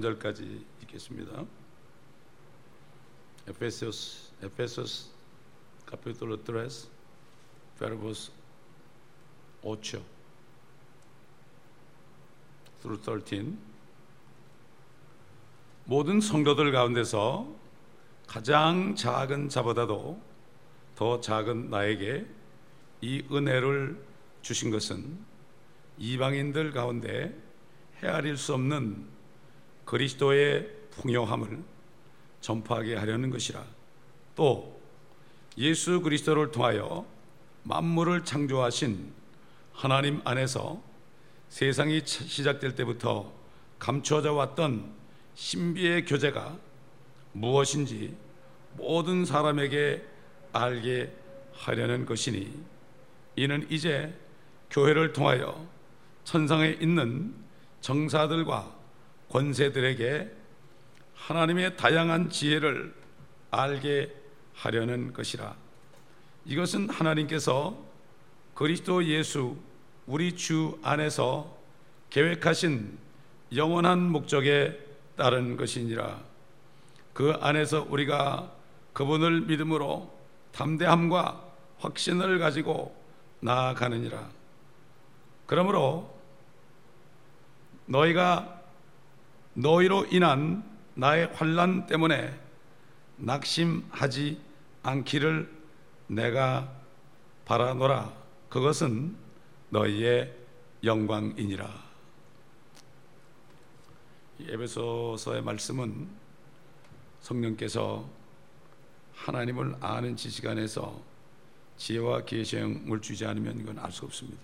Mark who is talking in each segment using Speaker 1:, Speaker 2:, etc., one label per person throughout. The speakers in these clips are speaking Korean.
Speaker 1: 3절까지 읽겠습니다. Efesios capítulo 3 verbos 8 through 13. 모든 성도들 가운데서 가장 작은 자보다도 더 작은 나에게 이 은혜를 주신 것은 이방인들 가운데 헤아릴 수 없는 그리스도의 풍요함을 전파하게 하려는 것이라. 또 예수 그리스도를 통하여 만물을 창조하신 하나님 안에서 세상이 시작될 때부터 감추어져 왔던 신비의 교제가 무엇인지 모든 사람에게 알게 하려는 것이니, 이는 이제 교회를 통하여 천상에 있는 정사들과 권세들에게 하나님의 다양한 지혜를 알게 하려는 것이라. 이것은 하나님께서 그리스도 예수 우리 주 안에서 계획하신 영원한 목적에 따른 것이니라. 그 안에서 우리가 그분을 믿음으로 담대함과 확신을 가지고 나아가느니라. 그러므로 너희가 너희로 인한 나의 환난 때문에 낙심하지 않기를 내가 바라노라. 그것은 너희의 영광이니라. 이 에베소서의 말씀은 성령께서 하나님을 아는 지식 안에서 지혜와 계시형을 주지 않으면 이건 알 수 없습니다.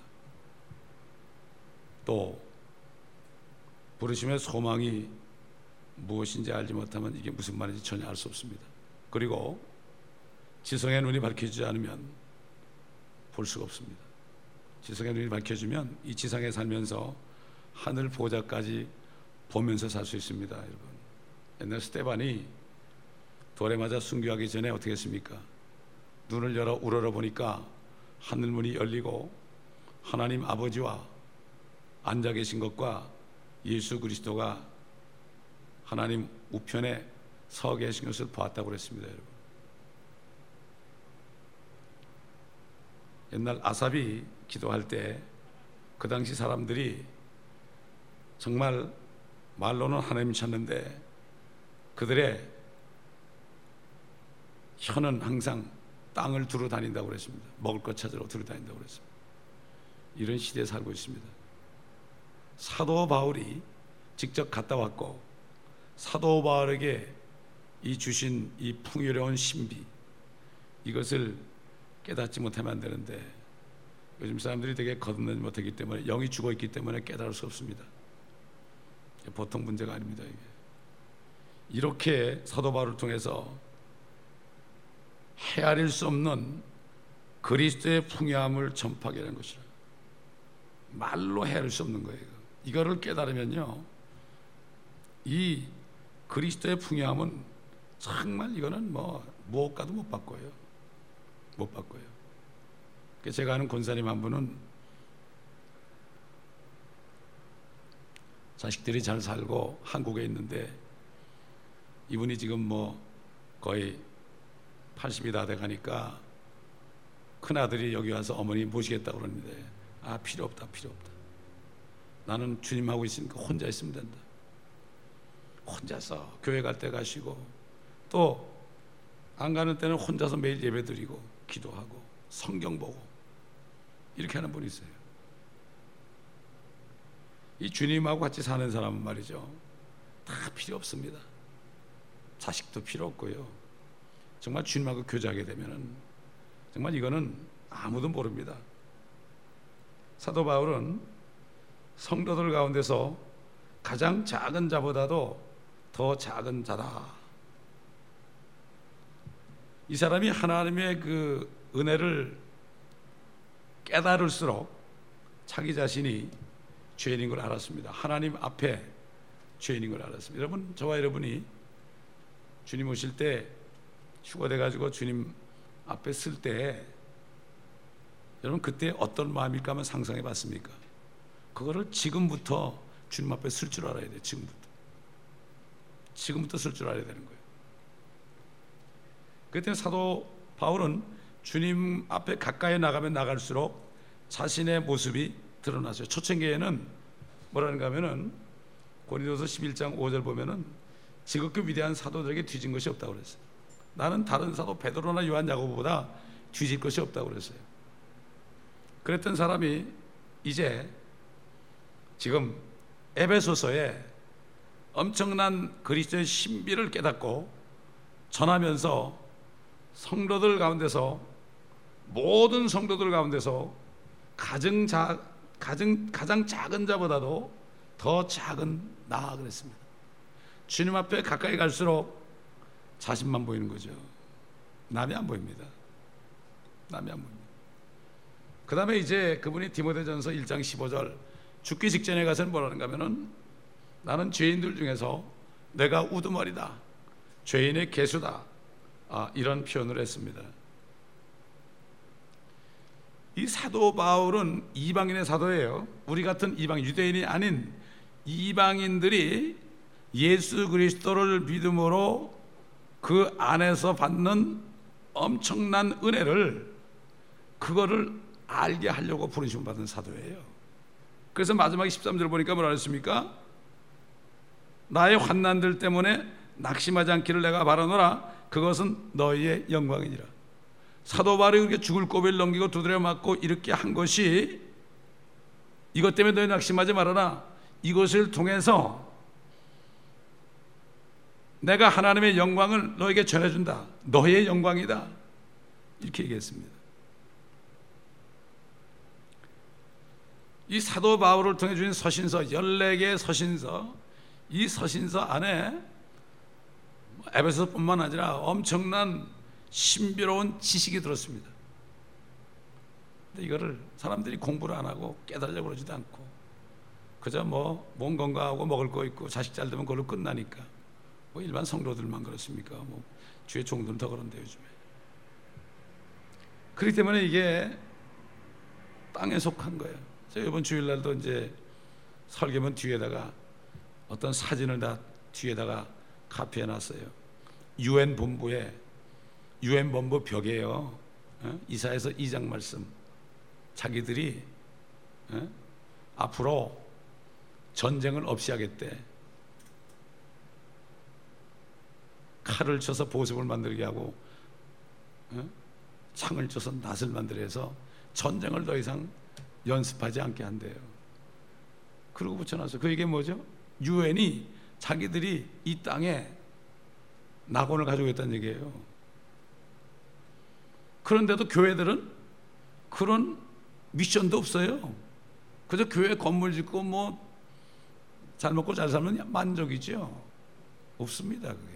Speaker 1: 또 부르심의 소망이 무엇인지 알지 못하면 이게 무슨 말인지 전혀 알 수 없습니다. 그리고 지성의 눈이 밝혀지지 않으면 볼 수가 없습니다. 지성의 눈이 밝혀지면 이 지상에 살면서 하늘 보좌까지 보면서 살 수 있습니다. 여러분, 옛날 스데반이 돌에 맞아 순교하기 전에 어떻게 했습니까? 눈을 열어 우러러 보니까 하늘 문이 열리고 하나님 아버지와 앉아 계신 것과 예수 그리스도가 하나님 우편에 서 계신 것을 보았다고 그랬습니다. 여러분, 옛날 아삽이 기도할 때 그 당시 사람들이 정말 말로는 하나님 찾는데 그들의 혀는 항상 땅을 두루 다닌다고 그랬습니다. 먹을 것 찾으러 두루 다닌다고 그랬습니다. 이런 시대에 살고 있습니다. 사도 바울이 직접 갔다 왔고 사도 바울에게 이 주신 이 풍요로운 신비, 이것을 깨닫지 못하면 안 되는데 요즘 사람들이 되게 거듭나지 못하기 때문에, 영이 죽어 있기 때문에 깨달을 수 없습니다. 보통 문제가 아닙니다. 이게 이렇게 사도 바울을 통해서 헤아릴 수 없는 그리스도의 풍요함을 전파하게 하는 것이라. 말로 헤아릴 수 없는 거예요. 이거를 깨달으면요, 이 그리스도의 풍요함은 정말 이거는 뭐 무엇과도 못 바꿔요. 못 바꿔요. 제가 아는 권사님 한 분은 자식들이 잘 살고 한국에 있는데, 이분이 지금 뭐 거의 80이 다 돼가니까 큰아들이 여기 와서 어머니 모시겠다고 그러는데, 아, 필요 없다. 나는 주님하고 있으니까 혼자 있으면 된다. 혼자서 교회 갈 때 가시고 또 안 가는 때는 혼자서 매일 예배 드리고 기도하고 성경 보고 이렇게 하는 분이 있어요. 이 주님하고 같이 사는 사람은 말이죠, 다 필요 없습니다. 자식도 필요 없고요. 정말 주님하고 교제하게 되면은 정말 이거는 아무도 모릅니다. 사도 바울은 성도들 가운데서 가장 작은 자보다도 더 작은 자다. 이 사람이 하나님의 그 은혜를 깨달을수록 자기 자신이 죄인인 걸 알았습니다. 하나님 앞에 죄인인 걸 알았습니다. 여러분, 저와 여러분이 주님 오실 때 휴거돼 가지고 주님 앞에 쓸 때 여러분 그때 어떤 마음일까 한번 상상해 봤습니까? 그거를 지금부터 주님 앞에 쓸 줄 알아야 돼요. 지금부터. 지금부터 쓸 줄 알아야 되는 거예요. 그때 사도 바울은 주님 앞에 가까이 나가면 나갈수록 자신의 모습이 드러났어요. 초창기에는 뭐라는가 하면은 고린도서 11장 5절 보면은 지극히 위대한 사도들에게 뒤진 것이 없다고 그랬어요. 나는 다른 사도 베드로나 요한 야고보보다 뒤질 것이 없다고 그랬어요. 그랬던 사람이 이제 지금 에베소서에 엄청난 그리스도의 신비를 깨닫고 전하면서 성도들 가운데서, 모든 성도들 가운데서 가장 작은 자보다도 더 작은 나 그랬습니다. 주님 앞에 가까이 갈수록 자신만 보이는 거죠. 남이 안 보입니다. 남이 안 보입니다. 그 다음에 이제 그분이 디모데전서 1장 15절 죽기 직전에 가서는 뭐라는가 하면은 나는 죄인들 중에서 내가 우두머리다, 죄인의 개수다, 이런 표현을 했습니다. 이 사도 바울은 이방인의 사도예요. 우리 같은 이방 유대인이 아닌 이방인들이 예수 그리스도를 믿음으로 그 안에서 받는 엄청난 은혜를, 그거를 알게 하려고 부르심 받은 사도예요. 그래서 마지막에 13절 보니까 뭐라 했습니까? 나의 환난들 때문에 낙심하지 않기를 내가 바라노라. 그것은 너희의 영광이니라. 사도 바울이 그렇게 죽을 고비를 넘기고 두드려 맞고 이렇게 한 것이, 이것 때문에 너희 낙심하지 말아라, 이것을 통해서 내가 하나님의 영광을 너에게 전해준다, 너의 영광이다, 이렇게 얘기했습니다. 이 사도 바울을 통해 주신 서신서 14개의 서신서, 이 서신서 안에 에베소서뿐만 아니라 엄청난 신비로운 지식이 들었습니다. 근데 이거를 사람들이 공부를 안 하고 깨달으려고 그러지도 않고 그저 몸 건강하고 먹을 거 있고 자식 잘 되면 그걸로 끝나니까, 일반 성도들만 그렇습니까? 주의 종들은 더 그런데 요즘에. 그렇기 때문에 이게 땅에 속한 거예요. 제가 이번 주일날도 이제 설교문 뒤에다가 어떤 사진을 다 뒤에다가 카피해 놨어요. UN 본부에, UN 본부 벽에요, 이사야서 2장 말씀, 자기들이 앞으로 전쟁을 없이 하겠대. 칼을 쳐서 보습을 만들게 하고 창을 쳐서 낫을 만들어 해서 전쟁을 더 이상 연습하지 않게 한대요. 그러고 붙여놨어요. 그 이게 뭐죠? UN이 자기들이 이 땅에 낙원을 가지고 있다는 얘기예요. 그런데도 교회들은 그런 미션도 없어요. 그저 교회 건물 짓고 잘 먹고 잘 살면 만족이죠. 없습니다. 그게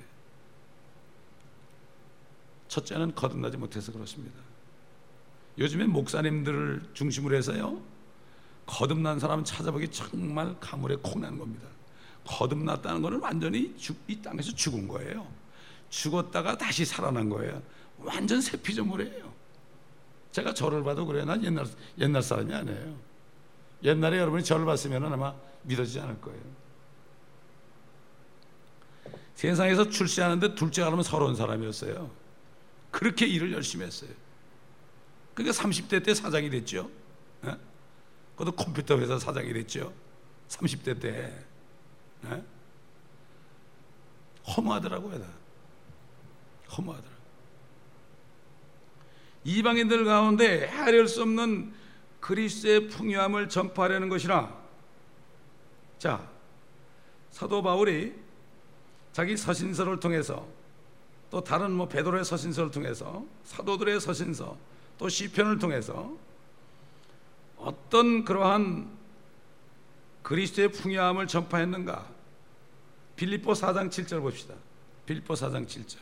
Speaker 1: 첫째는 거듭나지 못해서 그렇습니다. 요즘엔 목사님들을 중심으로 해서요, 거듭난 사람 찾아보기 정말 가물에 콩나는 겁니다. 거듭났다는 것은 완전히 이 땅에서 죽은 거예요. 죽었다가 다시 살아난 거예요. 완전 새 피조물이에요. 제가 저를 봐도 그래요. 난 옛날 사람이 아니에요. 옛날에 여러분이 저를 봤으면 아마 믿어지지 않을 거예요. 세상에서 출세하는데 둘째가 그러면 서러운 사람이었어요. 그렇게 일을 열심히 했어요. 그러니까 30대 때 사장이 됐죠. 그것도 컴퓨터 회사 사장이 됐죠. 30대 때. 허무하더라고요. 다 허무하더라고요. 이방인들 가운데 헤아릴 수 없는 그리스도의 풍요함을 전파하려는 것이라. 자, 사도 바울이 자기 서신서를 통해서, 또 다른 베드로의 서신서를 통해서, 사도들의 서신서, 또 시편을 통해서 어떤 그러한 그리스도의 풍요함을 전파했는가? 빌립보 4장 7절 봅시다. 빌립보 4장 7절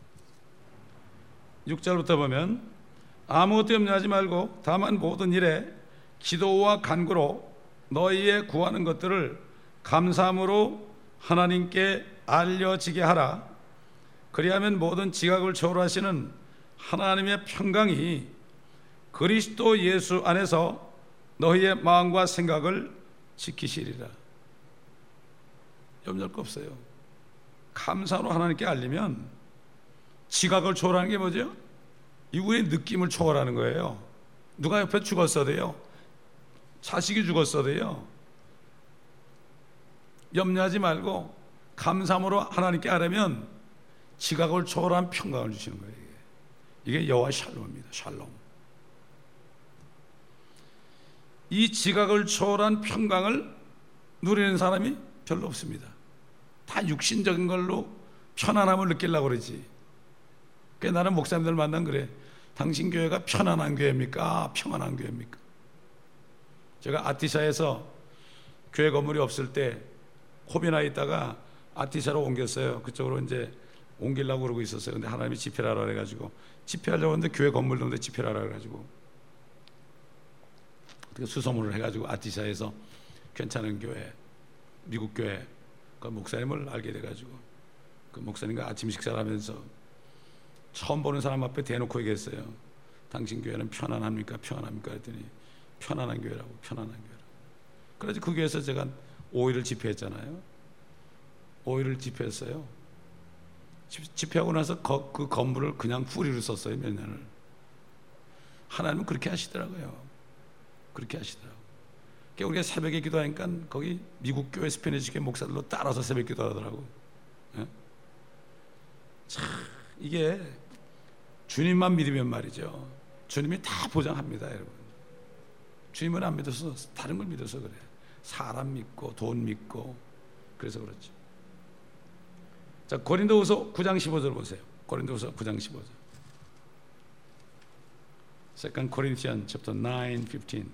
Speaker 1: 6절부터 보면, 아무것도 염려하지 말고 다만 모든 일에 기도와 간구로 너희의 구하는 것들을 감사함으로 하나님께 알려지게 하라. 그리하면 모든 지각을 초월하시는 하나님의 평강이 그리스도 예수 안에서 너희의 마음과 생각을 지키시리라. 염려할 거 없어요. 감사로 하나님께 알리면 지각을 초월하는 게 뭐죠? 이분의 느낌을 초월하는 거예요. 누가 옆에 죽었어도요, 자식이 죽었어도요, 염려하지 말고 감사함으로 하나님께 아뢰면 지각을 초월한 평강을 주시는 거예요. 이게 여호와 샬롬입니다. 샬롬. 이 지각을 초월한 평강을 누리는 사람이 별로 없습니다. 다 육신적인 걸로 편안함을 느끼려고 그러지. 그러니까 나는 목사님들 만나면 그래. 당신 교회가 편안한 교회입니까? 평안한 교회입니까? 제가 아티샤에서 교회 건물이 없을 때 호비나 있다가 아티샤로 옮겼어요. 그쪽으로 이제 옮기려고 그러고 있었어요. 근데 하나님이 집회를 하라 그래가지고, 집회하려고 했는데 교회 건물도 없는데 집회를 하라 그래가지고 어떻게 수소문을 해가지고 아티샤에서 괜찮은 교회, 미국 교회 그 목사님을 알게 돼가지고 그 목사님과 아침 식사를 하면서 처음 보는 사람 앞에 대놓고 얘기했어요. 당신 교회는 편안합니까? 평안합니까? 했더니 편안한 교회라고, 편안한 교회라고. 그래서 그 교회에서 제가 5일을 집회했잖아요. 5일을 집회했어요. 집회하고 나서 그 건물을 그냥 후리로 썼어요. 몇 년을. 하나님은 그렇게 하시더라고요. 그렇게 하시더라고요. 그러니까 우리가 새벽에 기도하니까 거기 미국 교회 스페니시 교회 목사들로 따라서 새벽 기도하더라고. 예? 참 이게 주님만 믿으면 말이죠, 주님이 다 보장합니다. 여러분, 주님은 안 믿어서 다른 걸 믿어서 그래. 사람 믿고 돈 믿고 그래서 그렇죠. 자, 고린도후서 9장 15절 보세요. 고린도후서 9장 15절. Second Corinthians chapter 9, 15.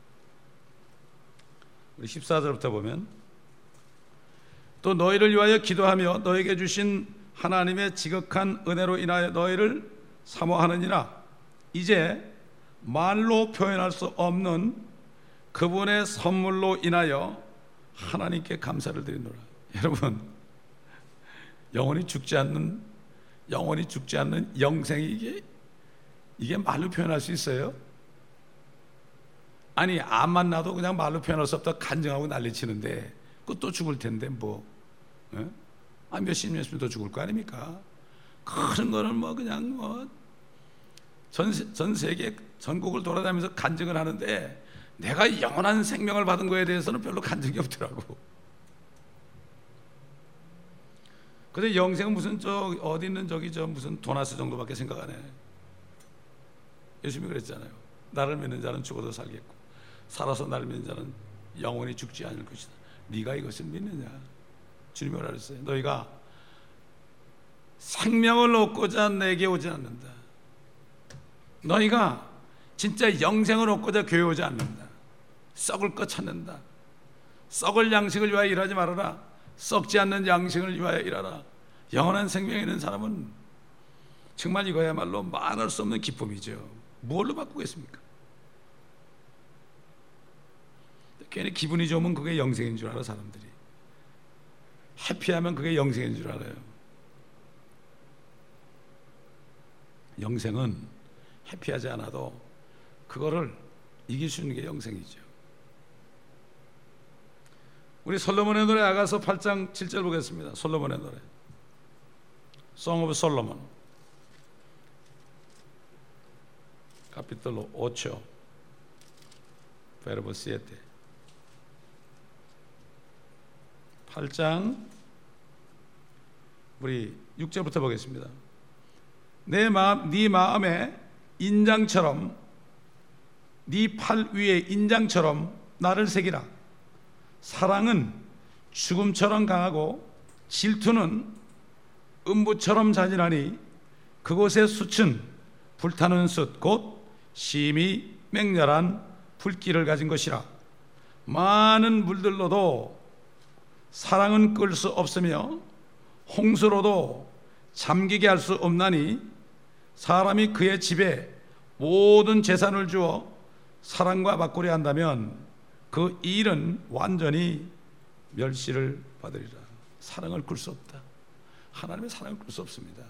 Speaker 1: 우리 14절부터 보면, 또 너희를 위하여 기도하며 너에게 주신 하나님의 지극한 은혜로 인하여 너희를 사모하느니라. 이제 말로 표현할 수 없는 그분의 선물로 인하여 하나님께 감사를 드리노라. 여러분, 영원히 죽지 않는 영생이 이게 말로 표현할 수 있어요? 아니, 암만 나도 그냥 말로 표현할 수 없다 간증하고 난리치는데 그것도 죽을 텐데 뭐, 예? 몇십 년씩 더 죽을 거 아닙니까? 그런 거는 뭐 그냥 뭐 전 세계 전국을 돌아다니면서 간증을 하는데 내가 영원한 생명을 받은 거에 대해서는 별로 간증이 없더라고. 근데 영생은 무슨 어디 있는 무슨 도나스 정도밖에 생각 안 해. 예수님이 그랬잖아요. 나를 믿는 자는 죽어도 살겠고 살아서 나를 믿는 자는 영원히 죽지 않을 것이다. 네가 이것을 믿느냐? 주님이 뭐라 그랬어요? 너희가 생명을 얻고자 내게 오지 않는다. 너희가 진짜 영생을 얻고자 교회 오지 않는다. 썩을 것 찾는다. 썩을 양식을 위하여 일하지 말아라. 썩지 않는 양식을 위하여 일하라. 영원한 생명이 있는 사람은 정말 이거야말로 말할 수 없는 기쁨이죠. 무엇로 바꾸겠습니까? 괜히 기분이 좋으면 그게 영생인 줄 알아. 사람들이 해피하면 그게 영생인 줄 알아요. 영생은 해피하지 않아도 그거를 이길 수 있는 게 영생이죠. 우리 솔로몬의 노래 아가서 8장 7절 보겠습니다. 솔로몬의 노래, Song of Solomon, capítulo 8, verbo 7. 8장 우리 6절부터 보겠습니다. 네 마음에 인장처럼, 네 팔 위에 인장처럼 나를 새기라. 사랑은 죽음처럼 강하고 질투는 음부처럼 잔인하니 그곳의 숯은 불타는 숯 곧 심히 맹렬한 불길을 가진 것이라. 많은 물들로도 사랑은 끌 수 없으며 홍수로도 잠기게 할 수 없나니 사람이 그의 집에 모든 재산을 주어 사랑과 바꾸려 한다면 그 일은 완전히 멸시를 받으리라. 사랑을 끌 수 없다. 하나님의 사랑을 끌 수 없습니다.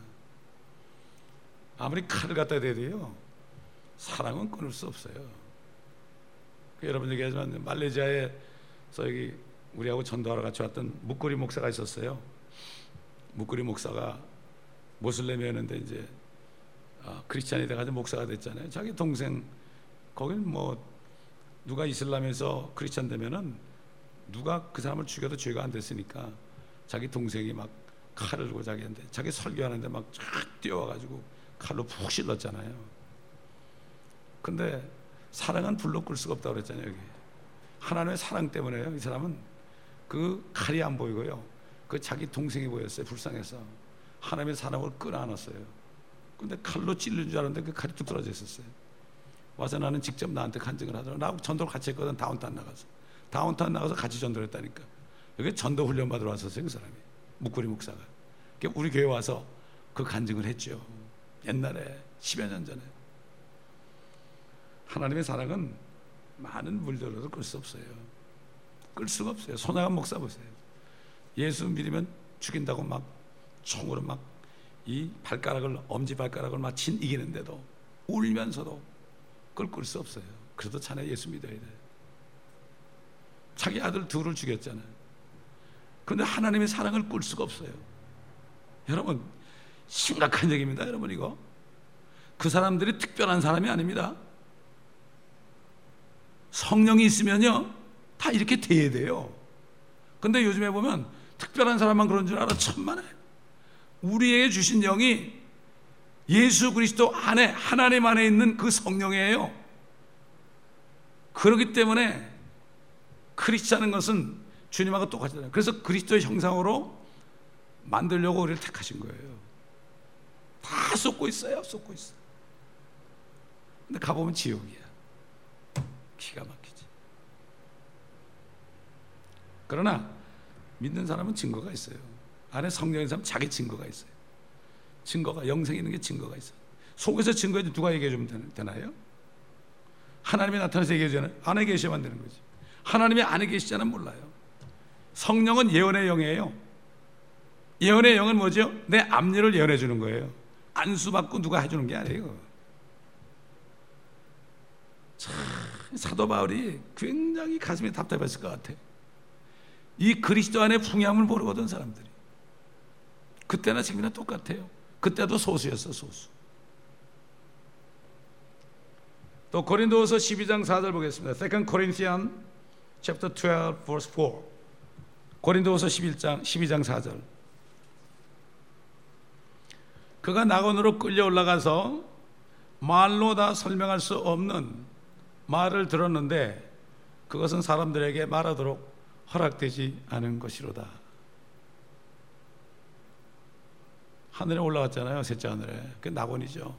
Speaker 1: 아무리 칼을 갖다 대도요, 사랑은 끊을 수 없어요. 여러분 얘기하지만 말레이시아에서 여기 우리하고 전도하러 같이 왔던 묵거리 목사가 있었어요. 묵구리 목사가 모슬렘이었는데 이제 크리스찬이 돼가지고 목사가 됐잖아요. 자기 동생 거긴 뭐 누가 이슬람에서 크리스찬 되면은 누가 그 사람을 죽여도 죄가 안 됐으니까 자기 동생이 막 칼을 들고 자기 설교하는데 막 쫙 뛰어와가지고 칼로 푹 찔렀잖아요. 근데 사랑은 불로 끌 수가 없다고 그랬잖아요. 여기 하나님의 사랑 때문에요. 이 사람은 그 칼이 안 보이고요, 그 자기 동생이 보였어요. 불쌍해서 하나님의 사랑을 끌어안았어요. 근데 칼로 찔린 줄 알았는데 그 칼이 뚝 떨어져 있었어요. 와서 나는 직접 나한테 간증을 하더라고. 나하고 전도를 같이 했거든. 다운타운 나가서 같이 전도를 했다니까. 여기 전도 훈련 받으러 왔었어요. 그 사람이 묵구리 목사가. 우리 교회 와서 그 간증을 했죠. 옛날에 10여 년 전에. 하나님의 사랑은 많은 물들어도 끌 수 없어요. 끌 수가 없어요. 손아간 목사 보세요. 예수 믿으면 죽인다고 막 총으로 막 이 발가락을, 엄지 발가락을 막 친 이기는데도 울면서도 그걸 끌 수 없어요. 그래도 자네 예수 믿어야 돼. 자기 아들 둘을 죽였잖아요. 그런데 하나님의 사랑을 끌 수가 없어요. 여러분, 심각한 얘기입니다. 여러분, 이거 그 사람들이 특별한 사람이 아닙니다. 성령이 있으면요 다 이렇게 돼야 돼요. 근데 요즘에 보면 특별한 사람만 그런 줄 알아. 천만에 우리에게 주신 영이 예수 그리스도 안에, 하나님 안에 있는 그 성령이에요. 그렇기 때문에 크리스찬인 것은 주님하고 똑같잖아요. 그래서 그리스도의 형상으로 만들려고 우리를 택하신 거예요. 다 쏟고 있어요. 근데 가보면 지옥이야. 기가 막히지. 그러나 믿는 사람은 증거가 있어요. 안에 성령의 사람 자기 증거가 있어요. 증거가, 영생이 있는 게 증거가 있어요. 속에서 증거해도 누가 얘기해 주면 되나요? 하나님이 나타나서 얘기해 주잖아요. 안에 계셔야만 되는 거지. 하나님이 안에 계시잖아요. 몰라요. 성령은 예언의 영이에요. 예언의 영은 뭐죠? 내 앞일을 예언해 주는 거예요. 안수받고 누가 해주는 게 아니에요. 참, 사도 바울이 굉장히 가슴이 답답했을 것 같아요. 이 그리스도 안에 풍요함을 모르거든 사람들이. 그때나 지금이나 똑같아요. 그때도 소수였어, 소수. 또 고린도후서 12장 4절 보겠습니다. 2 Corinthians chapter 12 verse 4. 고린도후서 12장 4절. 그가 낙원으로 끌려 올라가서 말로 다 설명할 수 없는 말을 들었는데 그것은 사람들에게 말하도록 허락되지 않은 것이로다. 하늘에 올라갔잖아요. 셋째 하늘에. 그게 낙원이죠.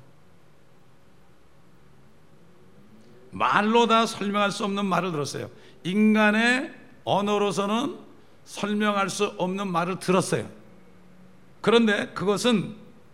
Speaker 1: 말로 다 설명할 수 없는 말을 들었어요. 인간의 언어로서는 설명할 수 없는 말을 들었어요. 그런데 그것은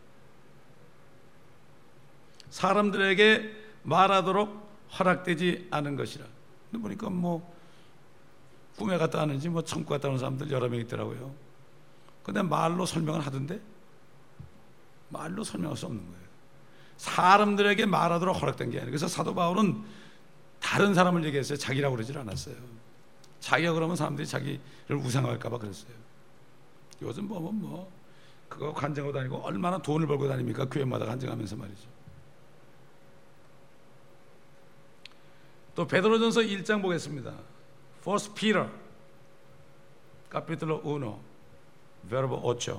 Speaker 1: 사람들에게 말하도록 허락되지 않은 것이라. 보니까 뭐 꿈에 갔다 하는지 뭐 천국 갔다 오는 사람들 여러 명 있더라고요. 근데 말로 설명을 하던데 말로 설명할 수 없는 거예요. 사람들에게 말하도록 허락된 게 아니에요. 그래서 사도 바울은 다른 사람을 얘기했어요. 자기라고 그러질 않았어요. 자기가 그러면 사람들이 자기를 우상할까 봐 그랬어요. 요즘 보면 뭐 그거 간증하고 다니고 얼마나 돈을 벌고 다닙니까? 교회마다 간증하면서 말이죠. 또 베드로전서 1장 보겠습니다. First Peter capítulo 1 verbo 8.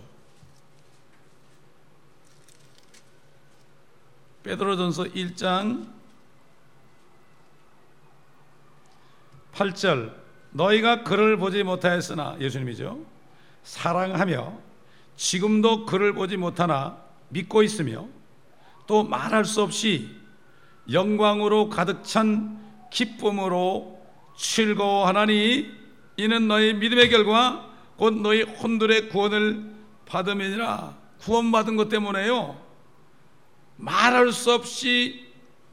Speaker 1: 베드로전서 1장 8절. 너희가 그를 보지 못하였으나, 예수님이죠, 사랑하며 지금도 그를 보지 못하나 믿고 있으며 또 말할 수 없이 영광으로 가득 찬 기쁨으로 즐거워하나니 이는 너희 믿음의 결과 곧 너희 혼들의 구원을 받음이니라. 구원받은 것 때문에요. 말할 수 없이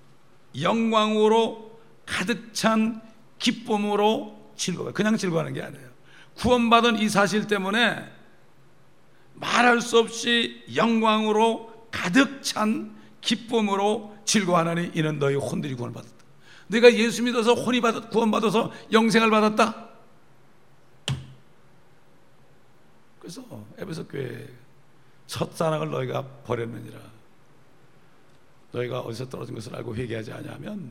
Speaker 1: 영광으로 가득 찬 기쁨으로 즐거워요. 그냥 즐거워하는 게 아니에요. 구원받은 이 사실 때문에 말할 수 없이 영광으로 가득 찬 기쁨으로 즐거워하나니 이는 너희 혼들이 구원을 받았다. 내가 예수 믿어서 구원받아서 영생을 받았다. 그래서 에베소 교회 첫사랑을 너희가 버렸느니라. 너희가 어디서 떨어진 것을 알고 회개하지 아니하면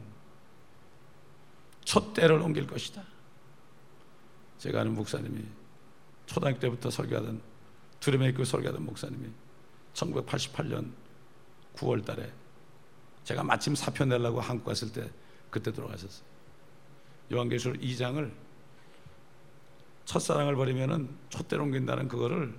Speaker 1: 촛대를 옮길 것이다. 제가 아는 목사님이 초등학교 때부터 설교하던 두레메 교회 설교하던 목사님이 1988년 9월 달에 제가 마침 사표 내려고 한국 갔을 때 그때 돌아가셨어요. 요한계시록 2장을 첫사랑을 버리면은 촛대를 옮긴다는 그거를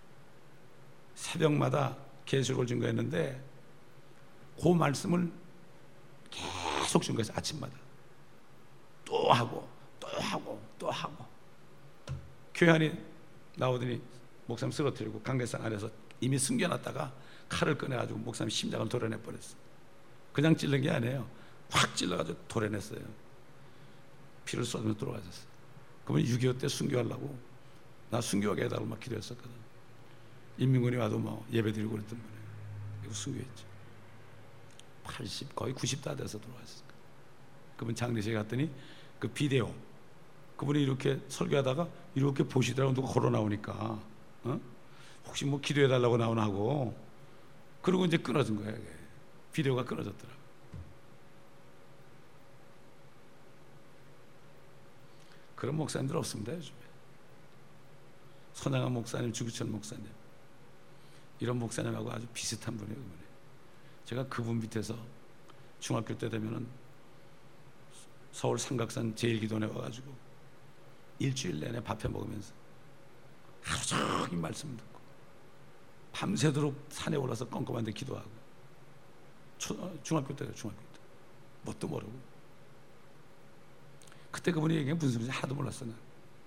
Speaker 1: 새벽마다 계시록을 증거했는데 그 말씀을 계속 증거했어요. 아침마다 또 하고 또 하고 또 하고. 교회 안에 나오더니 목사님 쓰러뜨리고 강대상 안에서 이미 숨겨놨다가 칼을 꺼내가지고 목사님 심장을 도려내버렸어요. 그냥 찔른 게 아니에요. 확 찔러가지고 도려냈어요. 피를 쏟으면서 돌아가셨어요. 그분이 6.25 때 순교하려고 나 순교하게 해달라고 막 기도했었거든. 인민군이 와도 뭐 예배드리고 그랬던 분이에요. 그리고 순교했죠. 80 거의 90 다 돼서 돌아가셨어요. 그분 장례식에 갔더니 그 비데오 그분이 이렇게 설교하다가 이렇게 보시더라고. 누가 걸어 나오니까 혹시 뭐 기도해달라고 나오나 하고 그러고 이제 끊어진 거예요. 비데오가 끊어졌더라고. 그런 목사님들 없습니다. 요즘에 선양한 목사님, 주구철 목사님 이런 목사님하고 아주 비슷한 분이에요. 그분이. 제가 그분 밑에서 중학교 때 되면은 서울 삼각산 제일기도원에 와가지고 일주일 내내 밥해 먹으면서 하루 종일 말씀 듣고 밤새도록 산에 올라서 껌껌한데 기도하고 중학교 때요. 중학교 때 뭣도 모르고 그때 그분이 얘기한 무슨 소리인지 하나도 몰랐어. 난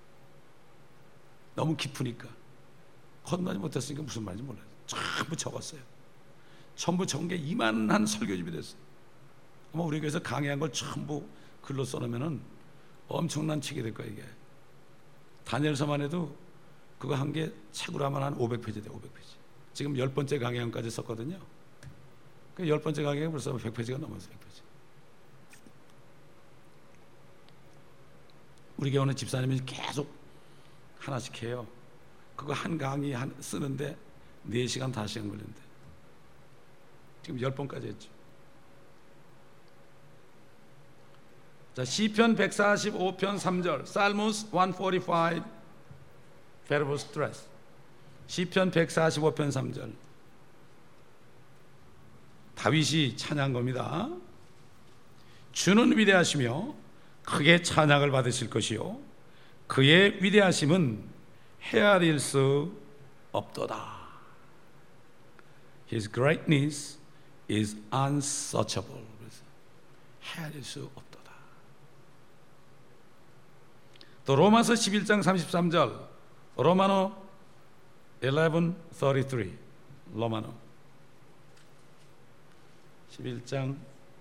Speaker 1: 너무 깊으니까 건너지 못했으니까 무슨 말인지 몰라요. 전부 적었어요. 전부 적은 게 이만한 설교집이 됐어요. 아마 우리 교회에서 강의한 걸 전부 글로 써놓으면 엄청난 책이 될 거예요. 이게 다니엘서만 해도 그거 한 개 책으로 하면 한 500페이지 돼요. 500페이지. 지금 10번째 강의안까지 썼거든요. 그 10번째 강의가 벌써 100페이지가 넘었어요. 100페이지. 우리 교회는 집사님이 계속 하나씩 해요. 그거 한 강의 쓰는데 4시간 5시간 걸리는데 지금 10번까지 했죠. 자, 시편 145편 3절 Psalms 145 verse 3 시편 145편 3절 다윗이 찬양한 겁니다. 주는 위대하시며 크게 찬양을 받으실 것이요 그의 위대하심은 헤아릴 수 없도다. His greatness is unsearchable. 헤아릴 수 없도다. 또 로마서 11장 33절 로마노 11:33 로마노 11장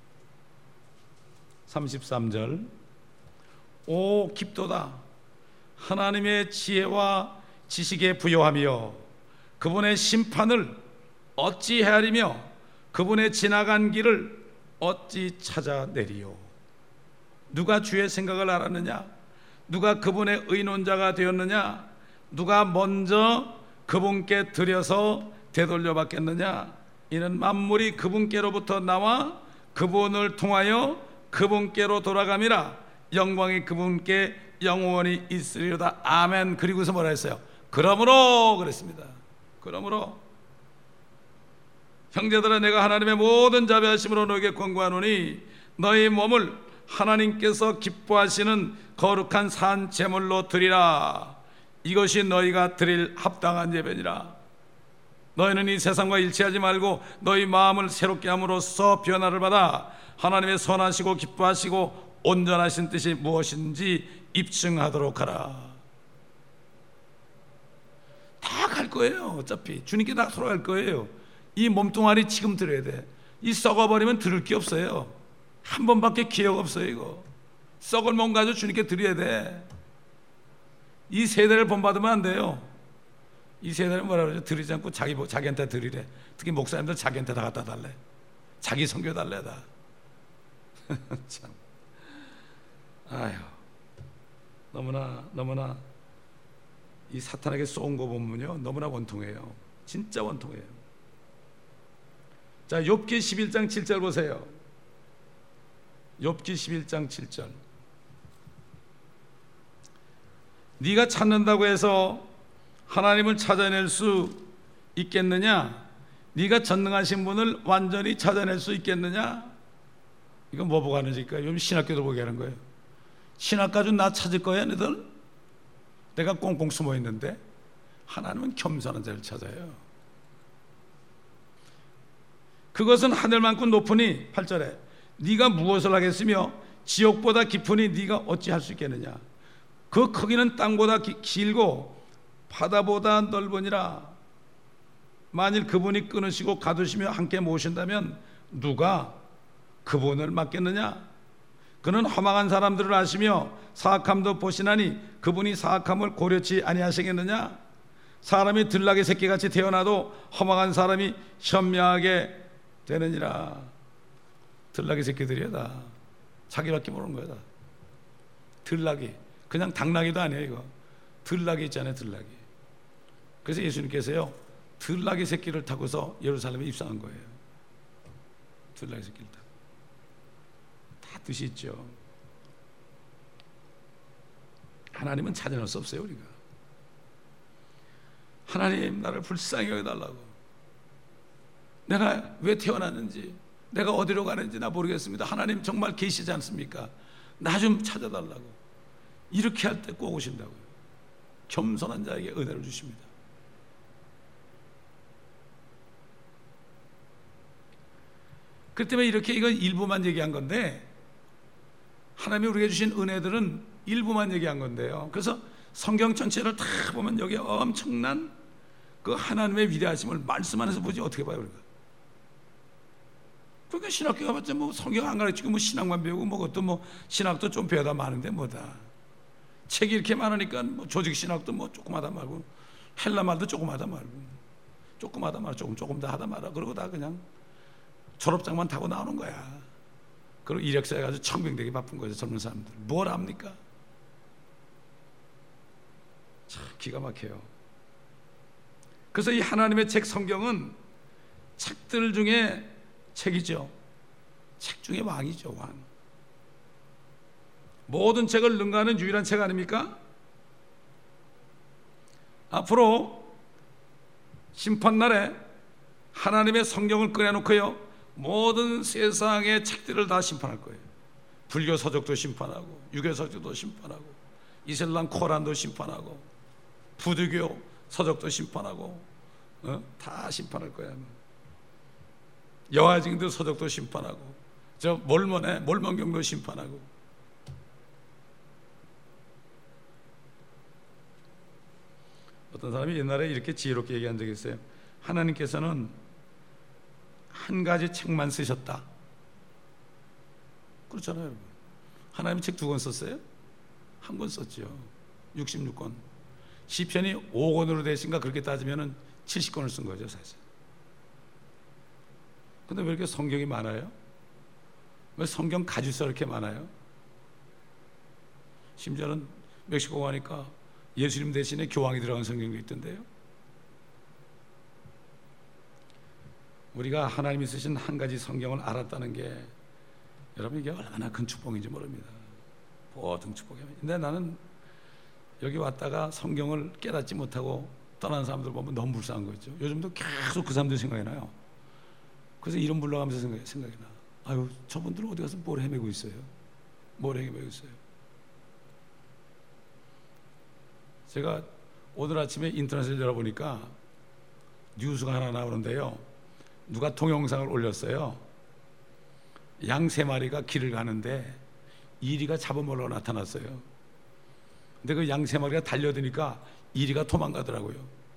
Speaker 1: 33절 오 깊도다 하나님의 지혜와 지식에 부요하며 그분의 심판을 어찌 헤아리며 그분의 지나간 길을 어찌 찾아내리요. 누가 주의 생각을 알았느냐? 누가 그분의 의논자가 되었느냐? 누가 먼저 그분께 드려서 되돌려 받겠느냐? 이는 만물이 그분께로부터 나와 그분을 통하여 그분께로 돌아감이라. 영광이 그분께 영원히 있으리로다. 아멘. 그리고서 뭐라 했어요? 그러므로 그랬습니다. 그러므로 형제들아 내가 하나님의 모든 자비하심으로 너에게 권고하노니 너희 몸을 하나님께서 기뻐하시는 거룩한 산 제물로 드리라. 이것이 너희가 드릴 합당한 예배니라. 너희는 이 세상과 일치하지 말고 너희 마음을 새롭게 함으로써 변화를 받아 하나님의 선하시고 기뻐하시고 온전하신 뜻이 무엇인지 입증하도록 하라. 다 갈 거예요. 어차피 주님께 다 돌아갈 거예요. 이 몸뚱아리 지금 드려야 돼. 이 썩어버리면 들을 게 없어요. 한 번밖에 기회가 없어요. 이거 썩을 몸 가지고 주님께 드려야 돼. 이 세대를 본받으면 안 돼요. 이 세대는 뭐라 그러죠? 드리지 않고 자기한테 드리래. 특히 목사님들 자기한테 다 갖다 달래. 자기 선교 달래 다. 참. 아휴, 너무나 이 사탄에게 쏜 거 보면요 너무나 원통해요. 진짜 원통해요. 자, 욥기 11장 7절 보세요. 욥기 11장 7절. 네가 찾는다고 해서 하나님을 찾아낼 수 있겠느냐? 네가 전능하신 분을 완전히 찾아낼 수 있겠느냐? 이건 뭐 보고 하는 짓일까요? 요즘 신학교도 보게 하는 거예요. 신학 가지고 나 찾을 거야 너희들? 내가 꽁꽁 숨어 있는데. 하나님은 겸손한 자를 찾아요. 그것은 하늘만큼 높으니 8절에 네가 무엇을 하겠으며 지옥보다 깊으니 네가 어찌할 수 있겠느냐? 그 크기는 땅보다 길고 바다보다 넓으니라. 만일 그분이 끊으시고 가두시며 함께 모신다면 누가 그분을 맡겠느냐? 그는 허망한 사람들을 아시며 사악함도 보시나니 그분이 사악함을 고려치 아니하시겠느냐? 사람이 들나귀 새끼같이 태어나도 허망한 사람이 현명하게 되느니라. 들나귀 새끼들이야 다. 자기밖에 모르는 거야 다. 들나귀, 그냥 당나귀도 아니에요 이거. 들나귀 있잖아요, 들나귀. 그래서 예수님께서요 들나귀 새끼를 타고서 예루살렘에 입성한 거예요. 들나귀 새끼를 타고. 다 뜻이 있죠. 하나님은 찾아낼 수 없어요 우리가. 하나님 나를 불쌍히 여겨달라고. 내가 왜 태어났는지, 내가 어디로 가는지 나 모르겠습니다. 하나님 정말 계시지 않습니까? 나 좀 찾아달라고. 이렇게 할 때 꼭 오신다고요. 겸손한 자에게 은혜를 주십니다. 그렇기 때문에 이렇게 이건 일부만 얘기한 건데, 하나님이 우리에게 주신 은혜들은 일부만 얘기한 건데요. 그래서 성경 전체를 다 보면 여기에 엄청난 그 하나님의 위대하심을 말씀 안에서 보지 어떻게 봐요 우리가? 그러니까 신학교 가봤자 뭐 성경 안 가르치고 뭐 신학만 배우고 뭐 그것도 뭐 신학도 좀 배우다 마는데 뭐다. 책이 이렇게 많으니까 뭐 조직 신학도 뭐 조그마다 말고 헬라 말도 조그마다 말고 조그마다 말 조금 다 하다 말아. 그러고 다 그냥 졸업장만 타고 나오는 거야. 그리고 이력서에 가지고 청빙되기 바쁜 거죠 젊은 사람들. 뭘 압니까? 참 기가 막혀요. 그래서 이 하나님의 책 성경은 책들 중에 책이죠. 책 중에 왕이죠, 왕. 모든 책을 능가하는 유일한 책 아닙니까? 앞으로 심판날에 하나님의 성경을 꺼내놓고요 모든 세상의 책들을 다 심판할 거예요. 불교 서적도 심판하고 유교 서적도 심판하고 이슬람 코란도 심판하고 부두교 서적도 심판하고 다 심판할 거야. 여화증들 서적도 심판하고 저 몰몬경도 심판하고. 어떤 사람이 옛날에 이렇게 지혜롭게 얘기한 적이 있어요. 하나님께서는 한 가지 책만 쓰셨다. 그렇잖아요 여러분. 하나님이 책 2권 썼어요? 1권 썼죠. 66권. 시편이 5권으로 되신가 그렇게 따지면 70권을 쓴 거죠 사실. 근데 왜 이렇게 성경이 많아요? 왜 성경 가지수가 이렇게 많아요? 심지어는 멕시코 가니까 예수님 대신에 교황이 들어간 성경도 있던데요. 우리가 하나님이 쓰신 한 가지 성경을 알았다는 게 여러분 이게 얼마나 큰 축복인지 모릅니다. 보통 축복이에요. 근데 나는 여기 왔다가 성경을 깨닫지 못하고 떠난 사람들 보면 너무 불쌍한 거 있죠. 요즘도 계속 그 사람들 생각이 나요. 그래서 이름 불러가면서 생각이 나. 아유 저분들은 어디 가서 뭘 헤매고 있어요? 뭘 헤매고 있어요? 제가 오늘 아침에 인터넷을 열어보니까 뉴스가 하나 나오는데요. 누가 동영상을 올렸어요. 양 3마리가 길을 가는데 이리가 잡아먹으러 나타났어요. 근데 그 양 3마리가 달려드니까 이리가 도망가더라고요.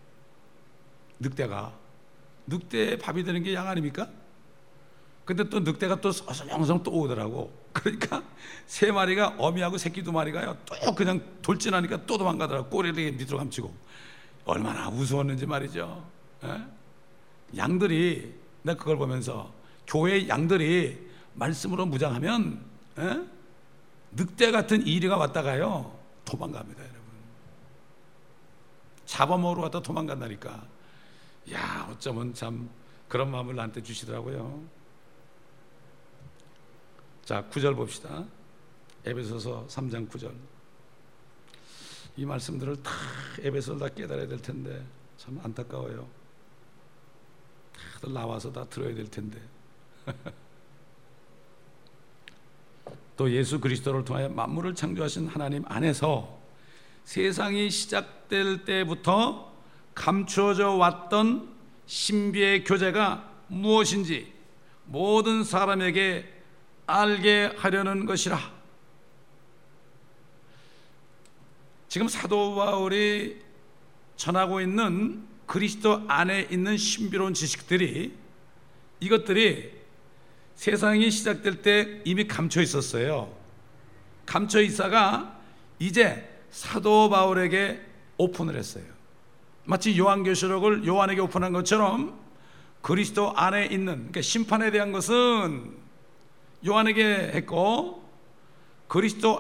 Speaker 1: 늑대의 밥이 되는 게 양 아닙니까? 근데 또 늑대가 또 어성어성 또 오더라고. 그러니까 3마리가 어미하고 새끼 2마리가요 또 그냥 돌진하니까 또 도망가더라고. 꼬리를 밑으로 감추고. 얼마나 우스웠는지 말이죠. 에? 양들이, 내가 그걸 보면서 교회의 양들이 말씀으로 무장하면 늑대 같은 이리가 왔다가요 도망갑니다 여러분. 잡아먹으러 왔다 도망간다니까. 야, 어쩌면 참 그런 마음을 나한테 주시더라고요. 자, 9절 봅시다. 에베소서 3장 9절. 이 말씀들을 다 에베소를 다 깨달아야 될 텐데 참 안타까워요. 다들 나와서 다 들어야 될 텐데. 또 예수 그리스도를 통하여 만물을 창조하신 하나님 안에서 세상이 시작될 때부터 감추어져 왔던 신비의 교제가 무엇인지 모든 사람에게 알게 하려는 것이라. 지금 사도 바울이 전하고 있는 그리스도 안에 있는 신비로운 지식들이, 이것들이 세상이 시작될 때 이미 감춰 있었어요. 감춰 있다가 이제 사도 바울에게 오픈을 했어요. 마치 요한계시록을 요한에게 오픈한 것처럼 그리스도 안에 있는, 그러니까 심판에 대한 것은 요한에게 했고, 그리스도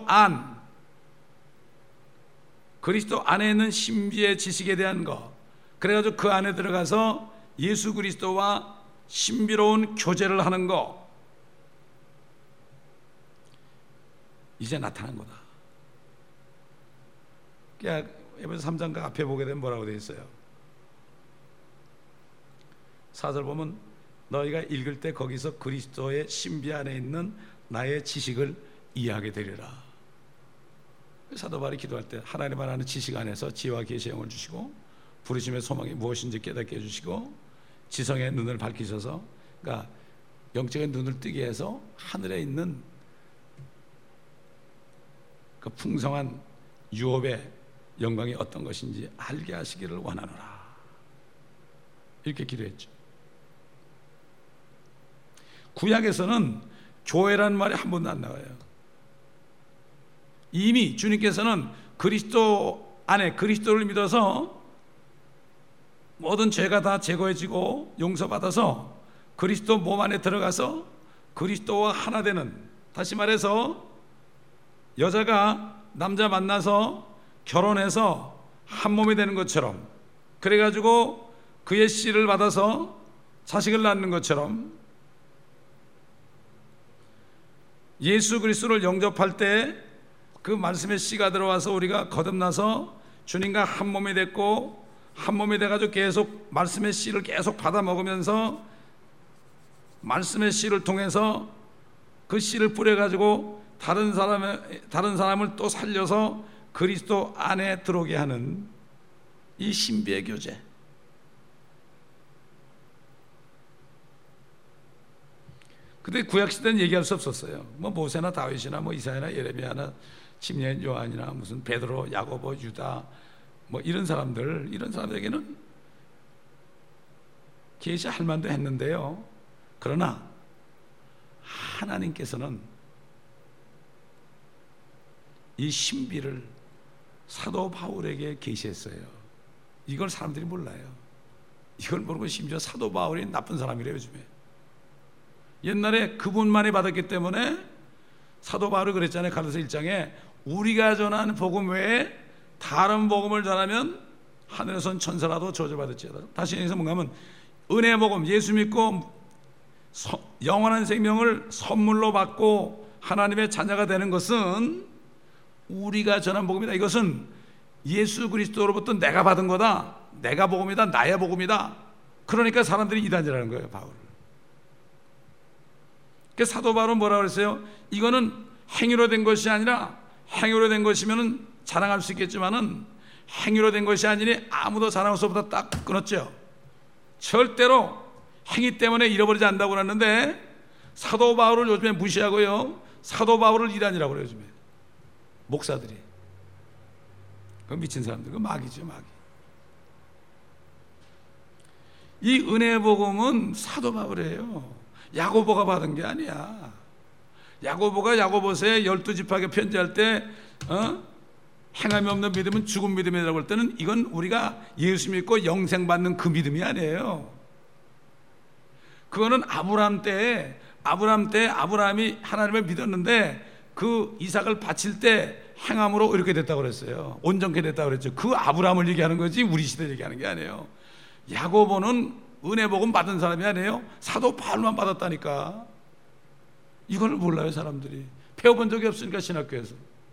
Speaker 1: 안에 있는 신비의 지식에 대한 것, 그래가지고 그 안에 들어가서 예수 그리스도와 신비로운 교제를 하는 것, 이제 나타난 거다. 그러니까 에베소 3장 앞에 보게 되면 뭐라고 되어 있어요? 4절 보면 너희가 읽을 때 거기서 그리스도의 신비 안에 있는 나의 지식을 이해하게 되리라. 사도 바울이 기도할 때 하나님 안에 지식 안에서 지혜와 계시의 영을 주시고 부르심의 소망이 무엇인지 깨닫게 해주시고 지성의 눈을 밝히셔서, 그러니까 영적인 눈을 뜨게 해서 하늘에 있는 그 풍성한 유업의 영광이 어떤 것인지 알게 하시기를 원하노라. 이렇게 기도했죠. 구약에서는 교회라는 말이 한 번도 안 나와요. 이미 주님께서는 그리스도 안에 그리스도를 믿어서 모든 죄가 다 제거해지고 용서받아서 그리스도 몸 안에 들어가서 그리스도와 하나 되는, 다시 말해서 여자가 남자 만나서 결혼해서 한 몸이 되는 것처럼, 그래가지고 그의 씨를 받아서 자식을 낳는 것처럼 예수 그리스도를 영접할 때 그 말씀의 씨가 들어와서 우리가 거듭나서 주님과 한 몸이 됐고, 한 몸이 돼가지고 계속 말씀의 씨를 계속 받아 먹으면서 말씀의 씨를 통해서 그 씨를 뿌려가지고 다른 사람을 또 살려서 그리스도 안에 들어오게 하는 이 신비의 교제. 근데 구약시대는 얘기할 수 없었어요. 뭐 모세나 다윗이나 뭐 이사야나 예레미야나 침례인 요한이나 무슨 베드로, 야고보, 유다 뭐 이런 사람들에게는 계시할 만도 했는데요. 그러나 하나님께서는 이 신비를 사도 바울에게 계시했어요. 이걸 사람들이 몰라요. 이걸 모르고 심지어 사도 바울이 나쁜 사람이래요, 요즘에. 옛날에 그분만이 받았기 때문에 사도 바울이 그랬잖아요. 갈라디아서 1장에 우리가 전한 복음 외에 다른 복음을 전하면 하늘에선 천사라도 저주받을지어다. 다시 얘기해서 뭔가 하면 은혜 복음, 예수 믿고 영원한 생명을 선물로 받고 하나님의 자녀가 되는 것은 우리가 전한 복음이다. 이것은 예수 그리스도로부터 내가 받은 거다. 내가 복음이다. 나의 복음이다. 그러니까 사람들이 이단이라는 거예요, 바울. 그래서 사도 바울은 뭐라고 그랬어요? 이거는 행위로 된 것이 아니라, 행위로 된 것이면 자랑할 수 있겠지만은 행위로 된 것이 아니니 아무도 자랑할 수 없다. 딱 끊었죠. 절대로 행위 때문에 잃어버리지 않는다고 그랬는데 사도 바울을 요즘에 무시하고요, 사도 바울을 이단이라고 그래요, 요즘에. 목사들이. 그 미친 사람들, 그 마귀죠, 마귀. 이 은혜 복음은 사도 바울이에요. 야고보가 받은 게 아니야. 야고보가 야고보서에 12지파에게 편지할 때 행함이 없는 믿음은 죽은 믿음이라고 할 때는 이건 우리가 예수 믿고 영생 받는 그 믿음이 아니에요. 그거는 아브라함 때 아브라함이 하나님을 믿었는데 그 이삭을 바칠 때 행함으로 이렇게 됐다고 그랬어요. 온전케 됐다고 그랬죠. 그 아브라함을 얘기하는 거지 우리 시대 얘기하는 게 아니에요. 야고보는 은혜 복음 받은 사람이 아니에요. 사도 바울만 받았다니까. 이걸 몰라요 사람들이. 배워본 적이 없으니까 신학교에서.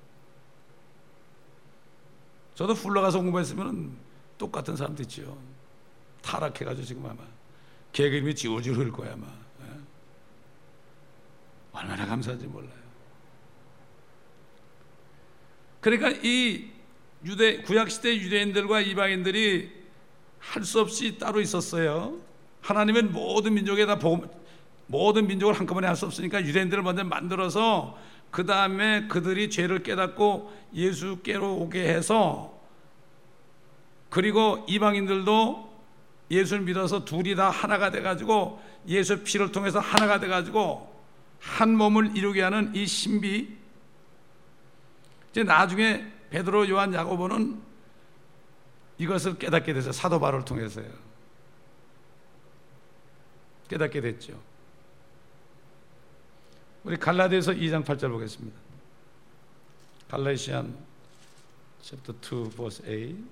Speaker 1: 저도 훌러가서 공부했으면 똑같은 사람도 있죠. 타락해가지고 지금 아마 개그림이 지울지울 흘 거야 아마. 얼마나 감사한지 몰라요. 그러니까 이 구약시대 유대인들과 이방인들이 할 수 없이 따로 있었어요. 하나님은 모든 민족에다 모든 민족을 한꺼번에 할 수 없으니까 유대인들을 먼저 만들어서 그 다음에 그들이 죄를 깨닫고 예수께로 오게 해서, 그리고 이방인들도 예수를 믿어서 둘이 다 하나가 돼가지고 예수 피를 통해서 하나가 돼가지고 한 몸을 이루게 하는 이 신비. 이제 나중에 베드로, 요한, 야고보는 이것을 깨닫게 됐어요. 사도 바울을 통해서요. 깨닫게 됐죠. 우리 갈라디아서 2장 8절 보겠습니다. 갈라디안 chapter 2 verse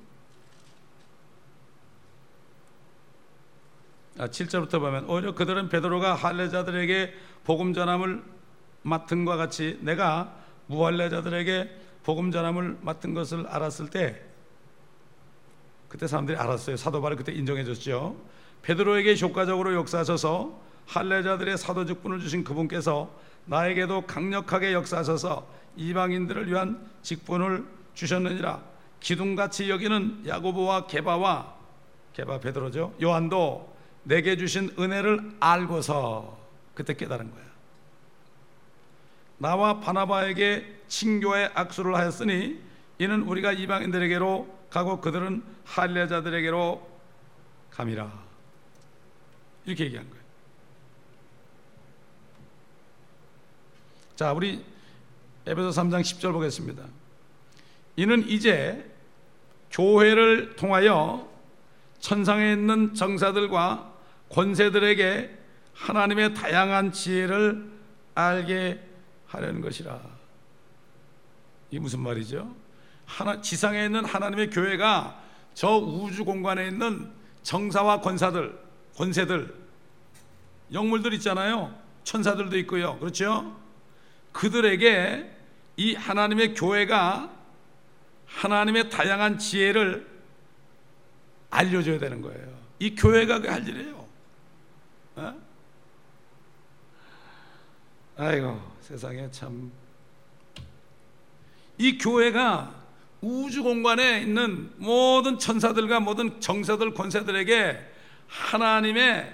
Speaker 1: 8. 7절부터 보면 오히려 그들은 베드로가 할례자들에게 복음 전함을 맡은 것과 같이 내가 무할례자들에게 복음 전함을 맡은 것을 알았을 때, 그때 사람들이 알았어요. 사도 바울이 그때 인정해 줬죠. 베드로에게 효과적으로 역사하셔서 할례자들의 사도 직분을 주신 그분께서 나에게도 강력하게 역사하셔서 이방인들을 위한 직분을 주셨느니라. 기둥같이 여기는 야고보와 게바 베드로죠. 요한도 내게 주신 은혜를 알고서 그때 깨달은 거야. 나와 바나바에게 친교의 악수를 하였으니 이는 우리가 이방인들에게로 가고 그들은 할례자들에게로 감이라. 이렇게 얘기한 거예요. 자, 우리 에베소 3장 10절 보겠습니다. 이는 이제 교회를 통하여 천상에 있는 정사들과 권세들에게 하나님의 다양한 지혜를 알게 하려는 것이라. 이게 무슨 말이죠? 지상에 있는 하나님의 교회가 저 우주 공간에 있는 정사와 권세들, 영물들 있잖아요. 천사들도 있고요. 그렇죠? 그들에게 이 하나님의 교회가 하나님의 다양한 지혜를 알려줘야 되는 거예요. 이 교회가 그 할 일이에요. 아이고 세상에 참. 이 교회가 우주 공간에 있는 모든 천사들과 모든 정사들, 권세들에게 하나님의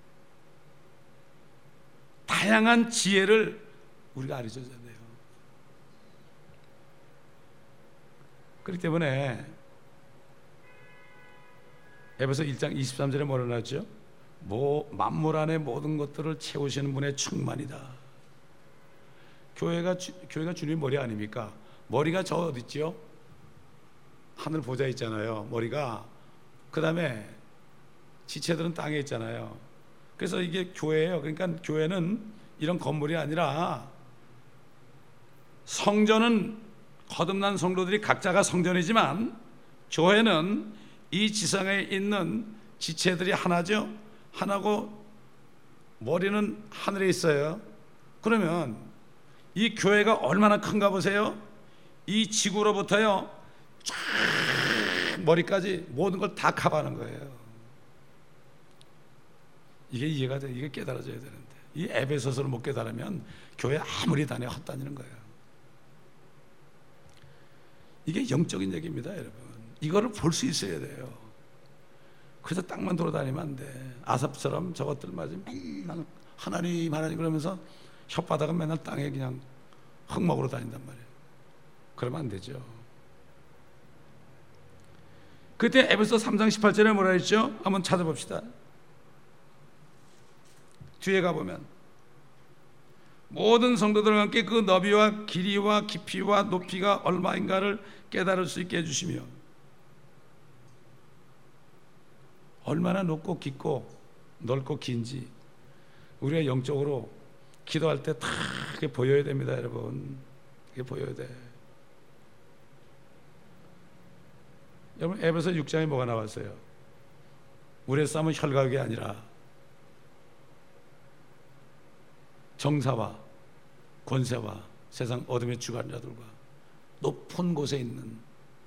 Speaker 1: 다양한 지혜를 우리가 알려줘야 돼요. 그렇기 때문에 에베소 1장 23절에 뭐라 나왔죠? 만물 안에 모든 것들을 채우시는 분의 충만이다. 교회가 주님 머리 아닙니까? 머리가 저 어디 있죠? 하늘 보좌 있잖아요. 머리가. 그 다음에 지체들은 땅에 있잖아요. 그래서 이게 교회예요. 그러니까 교회는 이런 건물이 아니라, 성전은 거듭난 성도들이 각자가 성전이지만 교회는 이 지상에 있는 지체들이 하나죠. 하나고 머리는 하늘에 있어요. 그러면 이 교회가 얼마나 큰가 보세요. 이 지구로부터요 쫙 머리까지 모든 걸 다 커버하는 거예요. 이게 이해가 돼. 이게 깨달아져야 되는데 이 에베소서를 못 깨달으면 교회 아무리 다녀 헛다니는 거예요. 이게 영적인 얘기입니다, 여러분. 이거를 볼 수 있어야 돼요. 그래서 땅만 돌아다니면 안 돼. 아삽처럼 저것들 맞으면 맨날 하나님 그러면서 혓바닥은 맨날 땅에 그냥 흙 먹으러 다닌단 말이에요. 그러면 안 되죠. 그때 에베소 3장 18절에 뭐라 했죠? 한번 찾아봅시다. 뒤에 가보면 모든 성도들과 함께 그 너비와 길이와 깊이와 높이가 얼마인가를 깨달을 수 있게 해주시며, 얼마나 높고 깊고 넓고 긴지 우리가 영적으로 기도할 때 다 그게 보여야 됩니다, 여러분. 그게 보여야 돼. 여러분 에베소 6장에 뭐가 나왔어요? 우리의 싸움은 혈각이 아니라 정사와 권세와 세상 어둠의 주관자들과 높은 곳에 있는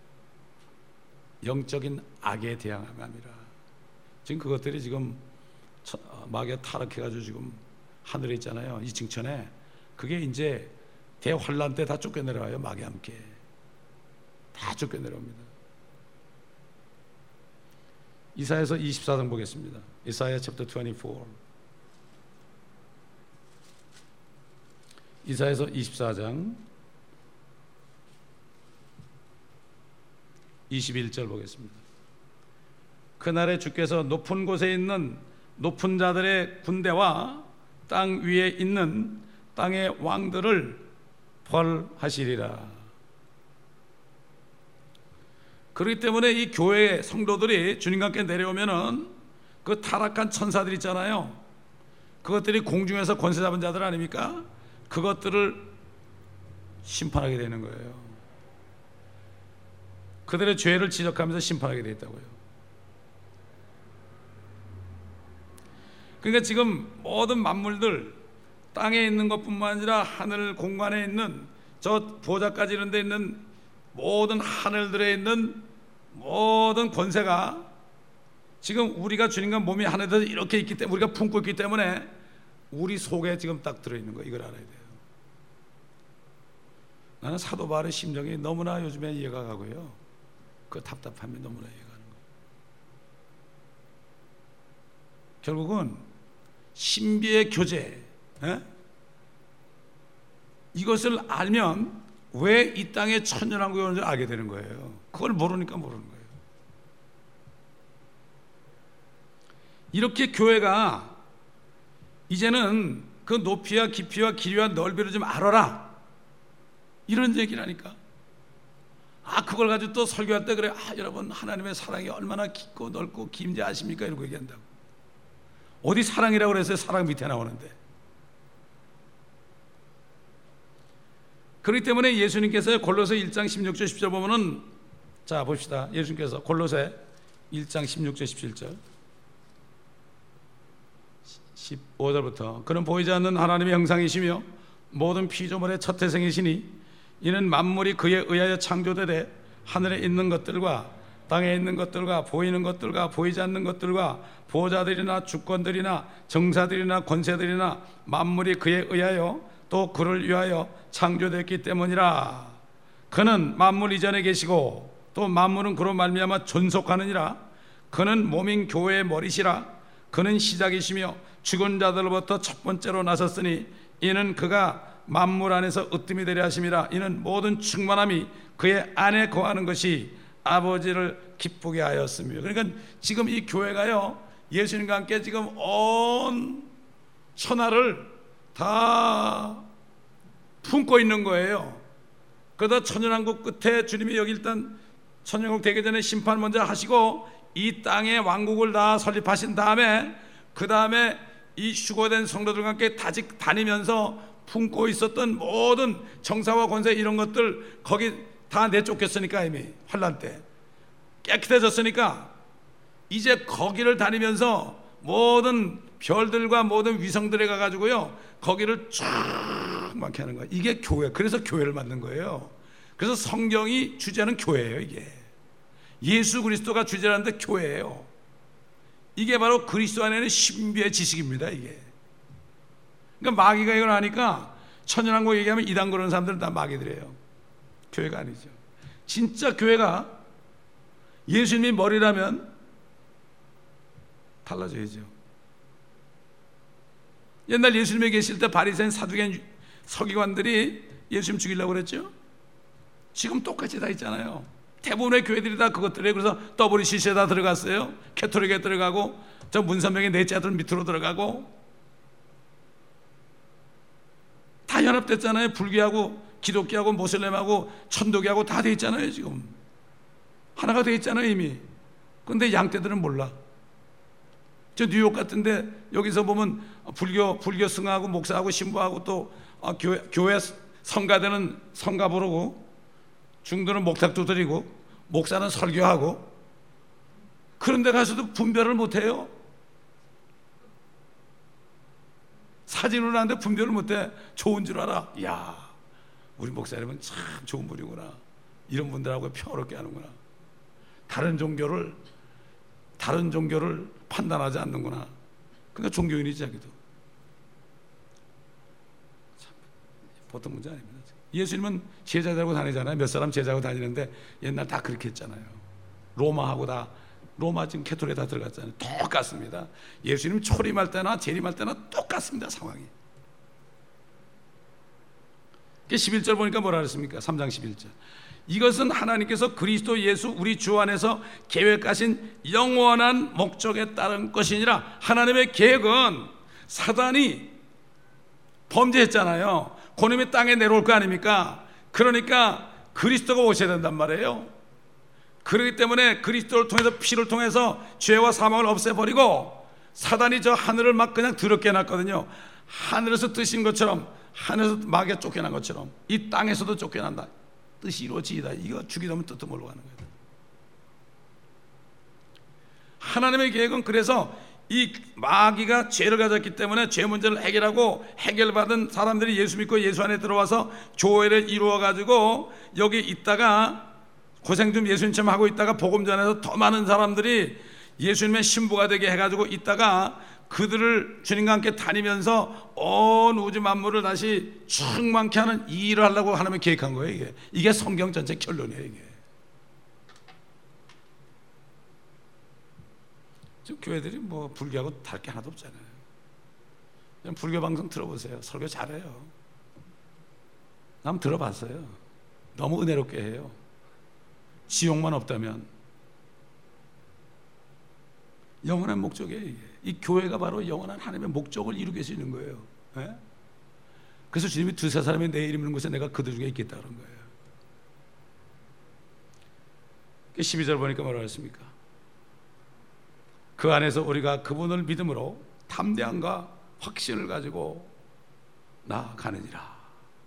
Speaker 1: 영적인 악에 대항함이라. 지금 그것들이 지금 마귀가 타락해가지고 지금 하늘에 있잖아요. 이 층천에. 그게 이제 대환란 때 다 쫓겨내려와요. 마귀와 함께 다 쫓겨내려옵니다. 이사야서 24장 보겠습니다. 이사야 챕터 24. 이사야서 24장 21절 보겠습니다. 그날에 주께서 높은 곳에 있는 높은 자들의 군대와 땅 위에 있는 땅의 왕들을 벌하시리라. 그렇기 때문에 이 교회 성도들이 주님과 함께 내려오면은 그 타락한 천사들 있잖아요. 그것들이 공중에서 권세 잡은 자들 아닙니까? 그것들을 심판하게 되는 거예요. 그들의 죄를 지적하면서 심판하게 되어 있다고요. 그러니까 지금 모든 만물들, 땅에 있는 것뿐만 아니라 하늘 공간에 있는 저 보좌까지 이런 데 있는 모든 하늘들에 있는 모든 권세가 지금 우리가 주님과 몸이 하늘에서 이렇게 있기 때문에, 우리가 품고 있기 때문에 우리 속에 지금 딱 들어있는 거, 이걸 알아야 돼요. 나는 사도 바울의 심정이 너무나 요즘에 이해가 가고요. 그 답답함이 너무나 이해가 가는 거예요. 결국은 신비의 교제, 이것을 알면 왜 이 땅에 천연왕국이 오는지 알게 되는 거예요. 그걸 모르니까 모르는 거예요. 이렇게 교회가 이제는 그 높이와 깊이와 길이와 넓이를 좀 알아라, 이런 얘기라니까. 그걸 가지고 또 설교할 때 그래, 여러분 하나님의 사랑이 얼마나 깊고 넓고 긴지 아십니까? 이러고 얘기한다고. 어디 사랑이라고 그랬어요? 사랑 밑에 나오는데. 그렇기 때문에 예수님께서 골로새 1장 16절 17절 보면은, 자 봅시다. 예수님께서 골로새 1장 16절 17절 15절부터 그는 보이지 않는 하나님의 형상이시며 모든 피조물의 첫 태생이시니 이는 만물이 그에 의하여 창조되되 하늘에 있는 것들과 땅에 있는 것들과 보이는 것들과 보이지 않는 것들과 보좌들이나 주권들이나 정사들이나 권세들이나 만물이 그에 의하여 또 그를 위하여 창조됐기 때문이라. 그는 만물 이전에 계시고 또 만물은 그로 말미암아 존속하느니라. 그는 몸인 교회의 머리시라. 그는 시작이시며 죽은 자들로부터 첫 번째로 나섰으니 이는 그가 만물 안에서 으뜸이 되려 하심이라. 이는 모든 충만함이 그의 안에 거하는 것이 아버지를 기쁘게 하였으며. 그러니까 지금 이 교회가요, 예수님과 함께 지금 온 천하를 다 품고 있는 거예요. 그러다 천연왕국 끝에 주님이 여기 일단 천연왕국 되기 전에 심판 먼저 하시고 이 땅의 왕국을 다 설립하신 다음에, 그 다음에 이 휴거된 성도들과 함께 다니면서 품고 있었던 모든 정사와 권세 이런 것들 거기 다 내쫓겼으니까, 이미 환란 때 깨끗해졌으니까 이제 거기를 다니면서 모든 별들과 모든 위성들에 가가지고요 거기를 쫙 많게 하는 거예요. 이게 교회. 그래서 교회를 만든 거예요. 그래서 성경이 주제하는 교회예요. 이게 예수 그리스도가 주제하는데 교회예요. 이게 바로 그리스도 안에는 신비의 지식입니다. 이게. 그러니까 마귀가 이걸 하니까 천연왕국 얘기하면 이단 그러는 사람들은 다 마귀들이에요. 교회가 아니죠. 진짜 교회가 예수님이 머리라면 달라져야죠. 옛날 예수님이 계실 때 바리새인 사두개인 서기관들이 예수님 죽이려고 그랬죠. 지금 똑같이 다 있잖아요. 대부분의 교회들이 다 그것들이에요. 그래서 WCC에 다 들어갔어요. 캐톨릭에 들어가고 저 문선명의 넷째 아들 밑으로 들어가고 다 연합됐잖아요. 불교하고 기독교하고 모슬렘하고 천도교하고 다 돼 있잖아요. 지금 하나가 돼 있잖아요 이미. 그런데 양떼들은 몰라. 저 뉴욕 같은데 여기서 보면 불교 승하고 목사하고 신부하고 또 교회 성가대는 성가 부르고 중도는 목탁 두드리고 목사는 설교하고 그런데 가서도 분별을 못해요. 사진으로 하는데 분별을 못해. 좋은 줄 알아. 이야, 우리 목사님은 참 좋은 분이구나. 이런 분들하고 평화롭게 하는구나. 다른 종교를 판단하지 않는구나. 그러니까 종교인이지 자기도. 참, 보통 문제 아닙니다. 예수님은 제자들하고 다니잖아요. 몇 사람 제자하고 다니는데 옛날 다 그렇게 했잖아요. 로마 지금 캐톨릭에 다 들어갔잖아요. 똑같습니다. 예수님 초림할 때나 재림할 때나 똑같습니다. 상황이. 11절 보니까 뭐라 그랬습니까? 3장 11절. 이것은 하나님께서 그리스도 예수 우리 주 안에서 계획하신 영원한 목적에 따른 것이니라. 하나님의 계획은 사단이 범죄했잖아요. 그놈이 땅에 내려올 거 아닙니까? 그러니까 그리스도가 오셔야 된단 말이에요. 그렇기 때문에 그리스도를 통해서, 피를 통해서 죄와 사망을 없애버리고, 사단이 저 하늘을 막 그냥 더럽게 해놨거든요. 하늘에서 뜨신 것처럼, 하늘에서 마귀가 쫓겨난 것처럼 이 땅에서도 쫓겨난다. 뜻이 이루어지이다. 이거 죽이려면 뜻도 모르고 하는 거예요. 하나님의 계획은, 그래서 이 마귀가 죄를 가졌기 때문에 죄 문제를 해결하고, 해결받은 사람들이 예수 믿고 예수 안에 들어와서 교회를 이루어 가지고 여기 있다가 고생 좀 예수님처럼 하고 있다가 복음 전해서 더 많은 사람들이 예수님의 신부가 되게 해가지고 있다가 그들을 주님과 함께 다니면서 온 우주 만물을 다시 충만케 하는 이 일을 하려고 하나님이 계획한 거예요. 이게 성경 전체 결론이에요. 이게 지금 교회들이 뭐 불교하고 다를 게 하나도 없잖아요. 그냥 불교 방송 들어보세요. 설교 잘해요. 난 들어봤어요. 너무 은혜롭게 해요. 지옥만 없다면. 영원한 목적이에요. 이게. 이 교회가 바로 영원한 하나님의 목적을 이루게 계시는 거예요. 네? 그래서 주님이 두세 사람이 내 이름 있는 곳에 내가 그들 중에 있겠다 그런 거예요. 12절 보니까 뭐라고 했습니까? 그 안에서 우리가 그분을 믿음으로 담대함과 확신을 가지고 나아가느니라.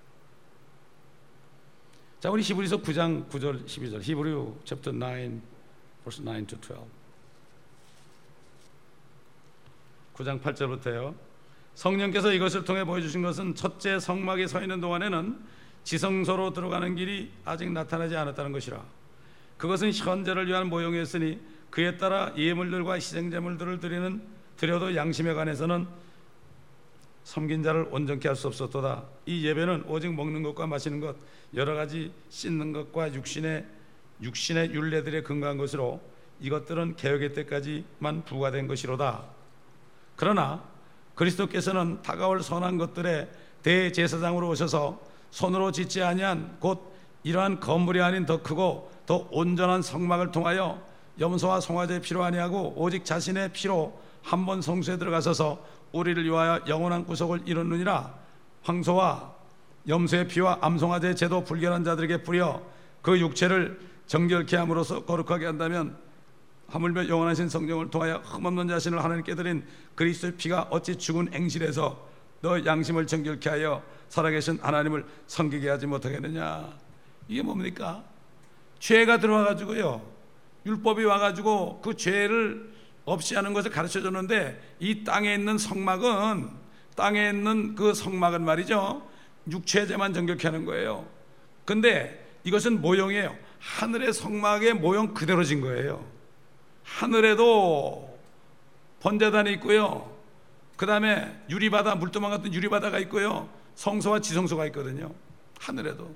Speaker 1: 자, 우리 히브리서 9장 9절 12절, 히브리 chapter 9 verse 9 to 12. 9장 8절부터요. 성령께서 이것을 통해 보여주신 것은 첫째 성막에 서 있는 동안에는 지성소로 들어가는 길이 아직 나타나지 않았다는 것이라. 그것은 현재를 위한 모형이었으니 그에 따라 예물들과 희생제물들을 드려도 양심에 관해서는 섬긴 자를 온전케 할 수 없었도다. 이 예배는 오직 먹는 것과 마시는 것, 여러 가지 씻는 것과 육신의 율례들에 근거한 것으로 이것들은 개혁의 때까지만 부과된 것이로다. 그러나 그리스도께서는 다가올 선한 것들의 대제사장으로 오셔서 손으로 짓지 아니한 곧 이러한 건물이 아닌 더 크고 더 온전한 성막을 통하여 염소와 송아지의 피로 아니하고 오직 자신의 피로 한 번 성소에 들어가셔서 우리를 위하여 영원한 구속을 이루느니라. 황소와 염소의 피와 암송아지의 제도 불결한 자들에게 뿌려 그 육체를 정결케 함으로써 거룩하게 한다면 하물며 영원하신 성령을 통하여 흠없는 자신을 하나님께 드린 그리스도의 피가 어찌 죽은 앵실에서 너 양심을 정결케 하여 살아계신 하나님을 섬기게 하지 못하겠느냐. 이게 뭡니까? 죄가 들어와가지고요, 율법이 와가지고 그 죄를 없이 하는 것을 가르쳐줬는데, 이 땅에 있는 성막은, 땅에 있는 그 성막은 말이죠, 육체제만 정결케 하는 거예요. 근데 이것은 모형이에요. 하늘의 성막의 모형 그대로 진 거예요. 하늘에도 번제단이 있고요, 그 다음에 유리바다, 물두멍 같은 유리바다가 있고요, 성소와 지성소가 있거든요. 하늘에도.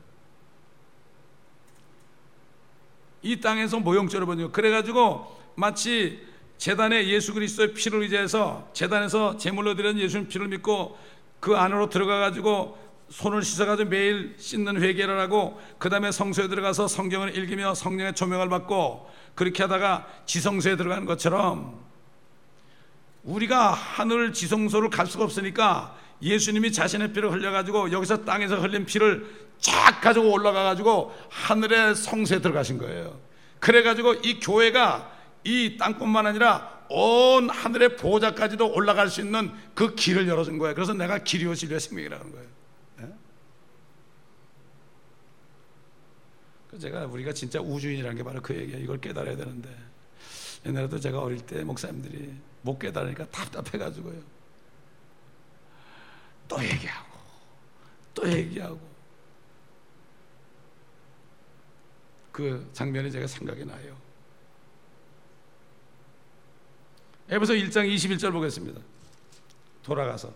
Speaker 1: 이 땅에서 모형처럼 번지고, 그래가지고 마치 제단에 예수 그리스도의 피를 의지해서 제단에서 제물로 드리는 예수님 피를 믿고 그 안으로 들어가가지고 손을 씻어가지고 매일 씻는 회개를 하고, 그 다음에 성소에 들어가서 성경을 읽으며 성령의 조명을 받고, 그렇게 하다가 지성소에 들어가는 것처럼 우리가 하늘 지성소를 갈 수가 없으니까 예수님이 자신의 피를 흘려가지고 여기서 땅에서 흘린 피를 쫙 가지고 올라가가지고 하늘의 성소에 들어가신 거예요. 그래가지고 이 교회가 이 땅뿐만 아니라 온 하늘의 보좌까지도 올라갈 수 있는 그 길을 열어준 거예요. 그래서 내가 길이요 진리요 생명이라는 거예요. 제가 우리가 진짜 우주인이라는 게 바로 그 얘기예요. 이걸 깨달아야 되는데 옛날에도 제가 어릴 때 목사님들이 못 깨달으니까 답답해가지고요, 또 얘기하고 또 얘기하고, 그 장면이 제가 생각이 나요. 에베소 1장 21절 보겠습니다. 돌아가서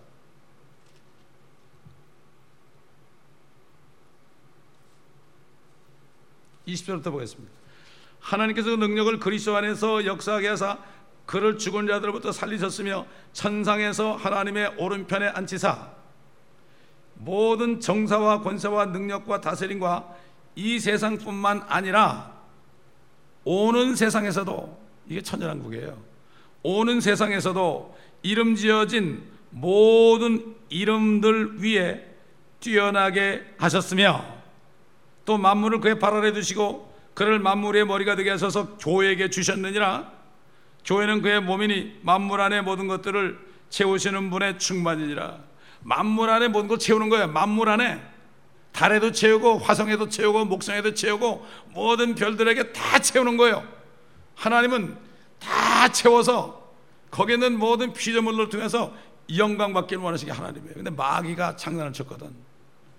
Speaker 1: (20절부터) 보겠습니다. 하나님께서 그 능력을 그리스도 안에서 역사하게 하사 그를 죽은 자들로부터 살리셨으며 천상에서 하나님의 오른편에 앉히사 모든 정사와 권세와 능력과 다스림과 이 세상뿐만 아니라 오는 세상에서도, 이게 천년왕국이에요, 오는 세상에서도 이름 지어진 모든 이름들 위에 뛰어나게 하셨으며 또 만물을 그의 발 아래 두시고 그를 만물의 머리가 되게 하셔서 교회에게 주셨느니라. 교회는 그의 몸이니 만물 안에 모든 것들을 채우시는 분의 충만이니라. 만물 안에 모든 걸 채우는 거예요. 만물 안에 달에도 채우고 화성에도 채우고 목성에도 채우고 모든 별들에게 다 채우는 거예요. 하나님은 다 채워서 거기에 있는 모든 피조물을 통해서 영광 받기를 원하시게 하나님이에요. 근데 마귀가 장난을 쳤거든.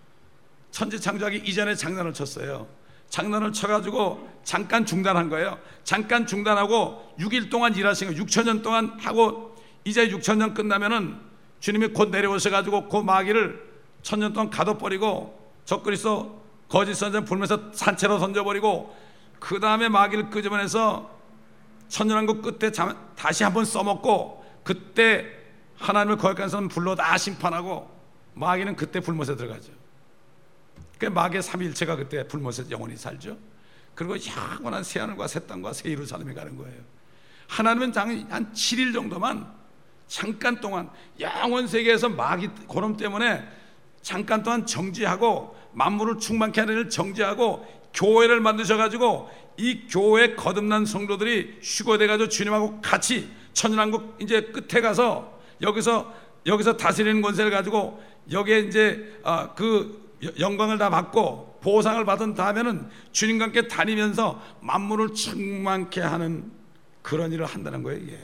Speaker 1: 천지 창조하기 이전에 장난을 쳤어요. 장난을 쳐가지고 잠깐 중단한 거예요. 잠깐 중단하고 6일 동안 일하신 거예요. 6천년 동안 하고 이제 6천년 끝나면은 주님이 곧 내려오셔가지고 그 마귀를 천년 동안 가둬버리고 적그리스도 거짓 선전 불면서 산채로 던져버리고 그 다음에 마귀를 끄집어내서 천년왕국 끝에 다시 한번 써먹고 그때 하나님을 거역한 사람 불러 다 심판하고 마귀는 그때 불못에 들어가죠. 그 마귀의 삼위일체가 그때 불못에 영원히 살죠. 그리고 영원한 새하늘과 새 땅과 새 예루살렘에 가는 거예요. 하나님은 한 7일 정도만 잠깐 동안 영원 세계에서 마귀 고놈 때문에 잠깐 동안 정지하고 만물을 충만케 하는 일을 정지하고 교회를 만드셔가지고 이 교회 거듭난 성도들이 휴거돼가지고 주님하고 같이 천년왕국 이제 끝에 가서 여기서 다스리는 권세를 가지고 여기에 이제 그 영광을 다 받고 보상을 받은 다음에는 주님과 함께 다니면서 만물을 충만케 하는 그런 일을 한다는 거예요. 이게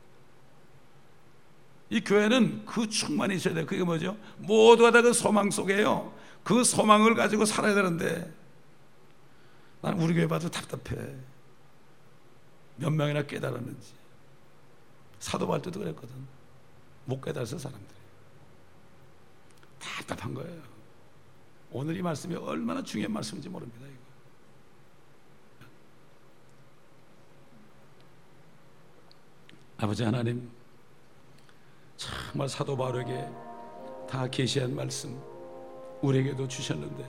Speaker 1: 이 교회는 그 충만이 있어야 돼요. 그게 뭐죠? 모두가 다 그 소망 속에요. 그 소망을 가지고 살아야 되는데 나는 우리 교회 봐도 답답해. 몇 명이나 깨달았는지. 사도 바울 때도 그랬거든. 못 깨달아서 사람들이 답답한 거예요. 오늘 이 말씀이 얼마나 중요한 말씀인지 모릅니다. 이거. 아버지 하나님, 정말 사도 바울에게 다 계시한 말씀 우리에게도 주셨는데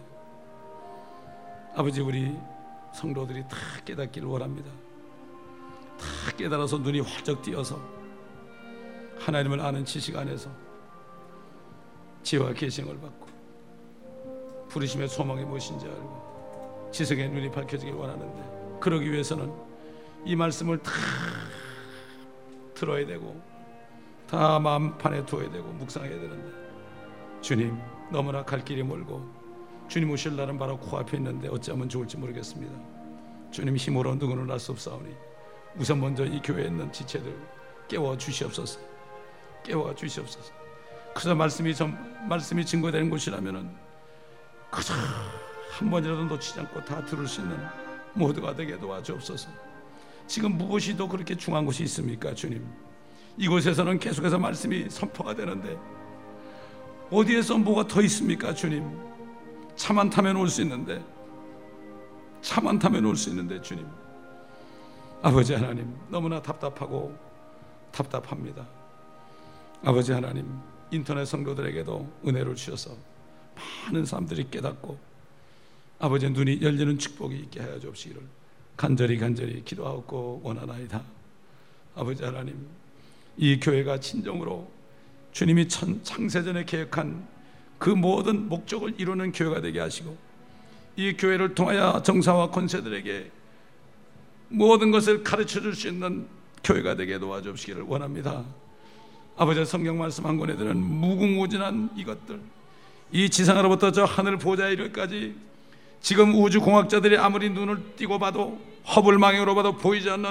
Speaker 1: 아버지, 우리 성도들이 다 깨닫기를 원합니다. 다 깨달아서 눈이 활짝 띄어서 하나님을 아는 지식 안에서 지혜와 계시를 받고 부르심의 소망이 무엇인지 알고 지성의 눈이 밝혀지길 원하는데, 그러기 위해서는 이 말씀을 다 들어야 되고 다 마음판에 두어야 되고 묵상해야 되는데, 주님, 너무나 갈 길이 멀고 주님 오실 날은 바로 코앞에 있는데 어찌하면 좋을지 모르겠습니다. 주님, 힘으로 누구는 알 수 없사오니 우선 먼저 이 교회에 있는 지체들 깨워 주시옵소서. 깨워 주시옵소서. 그저 말씀이 증거되는 곳이라면은 그저 한 번이라도 놓치지 않고 다 들을 수 있는 모두가 되게 도와주옵소서. 지금 무엇이 더 그렇게 중요한 곳이 있습니까? 주님, 이곳에서는 계속해서 말씀이 선포가 되는데 어디에서 뭐가 더 있습니까? 주님, 차만 타면 올 수 있는데, 차만 타면 올 수 있는데 주님, 아버지 하나님, 너무나 답답하고 답답합니다. 아버지 하나님, 인터넷 성도들에게도 은혜를 주셔서 많은 사람들이 깨닫고 아버지의 눈이 열리는 축복이 있게 하여 주옵시기를 간절히 기도하고 원하나이다. 아버지 하나님, 이 교회가 진정으로 주님이 창세전에 계획한 그 모든 목적을 이루는 교회가 되게 하시고 이 교회를 통하여 정사와 권세들에게 모든 것을 가르쳐 줄 수 있는 교회가 되게 도와주시기를 원합니다. 아버지, 성경 말씀 한 권에 드는 무궁무진한 이것들, 이 지상으로부터 저 하늘 보좌에 이르기까지 지금 우주공학자들이 아무리 눈을 띄고 봐도 허블망행으로 봐도 보이지 않는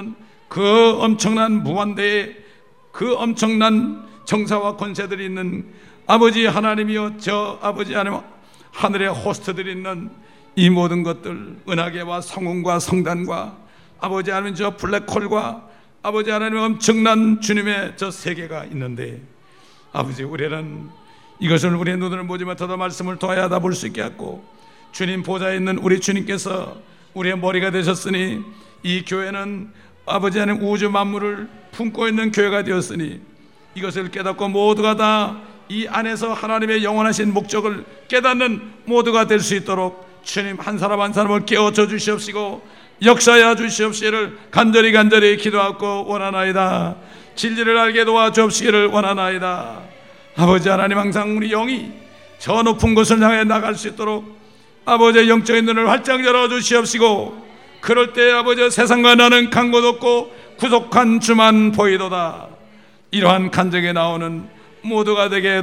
Speaker 1: 그 엄청난 무한대의 그 엄청난 정사와 권세들이 있는 아버지 하나님이여, 저 아버지 하나님 하늘의 호스트들이 있는 이 모든 것들, 은하계와 성운과 성단과 아버지 하나님 저 블랙홀과 아버지 하나님 엄청난 주님의 저 세계가 있는데, 아버지 우리는 이것을 우리의 눈으로 보지 못하도 말씀을 통하여 다 볼 수 있게 하고, 주님 보좌에 있는 우리 주님께서 우리의 머리가 되셨으니 이 교회는 아버지 하나님 우주 만물을 품고 있는 교회가 되었으니, 이것을 깨닫고 모두가 다 이 안에서 하나님의 영원하신 목적을 깨닫는 모두가 될 수 있도록 주님 한 사람 한 사람을 깨워줘 주시옵시고 역사하여 주시옵시기를 간절히 기도하고 원하나이다. 진리를 알게 도와주옵시기를 원하나이다. 아버지 하나님, 항상 우리 영이 저 높은 곳을 향해 나갈 수 있도록 아버지의 영적인 눈을 활짝 열어 주시옵시고, 그럴 때 아버지 세상과 나는 간 곳 없고 구속한 주만 보이도다. 이러한 간증에 나오는 모두가 되게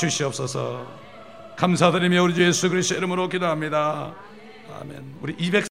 Speaker 1: 도와주시옵소서. 감사드리며 우리 주 예수 그리스도의 이름으로 기도합니다. 아멘. 우리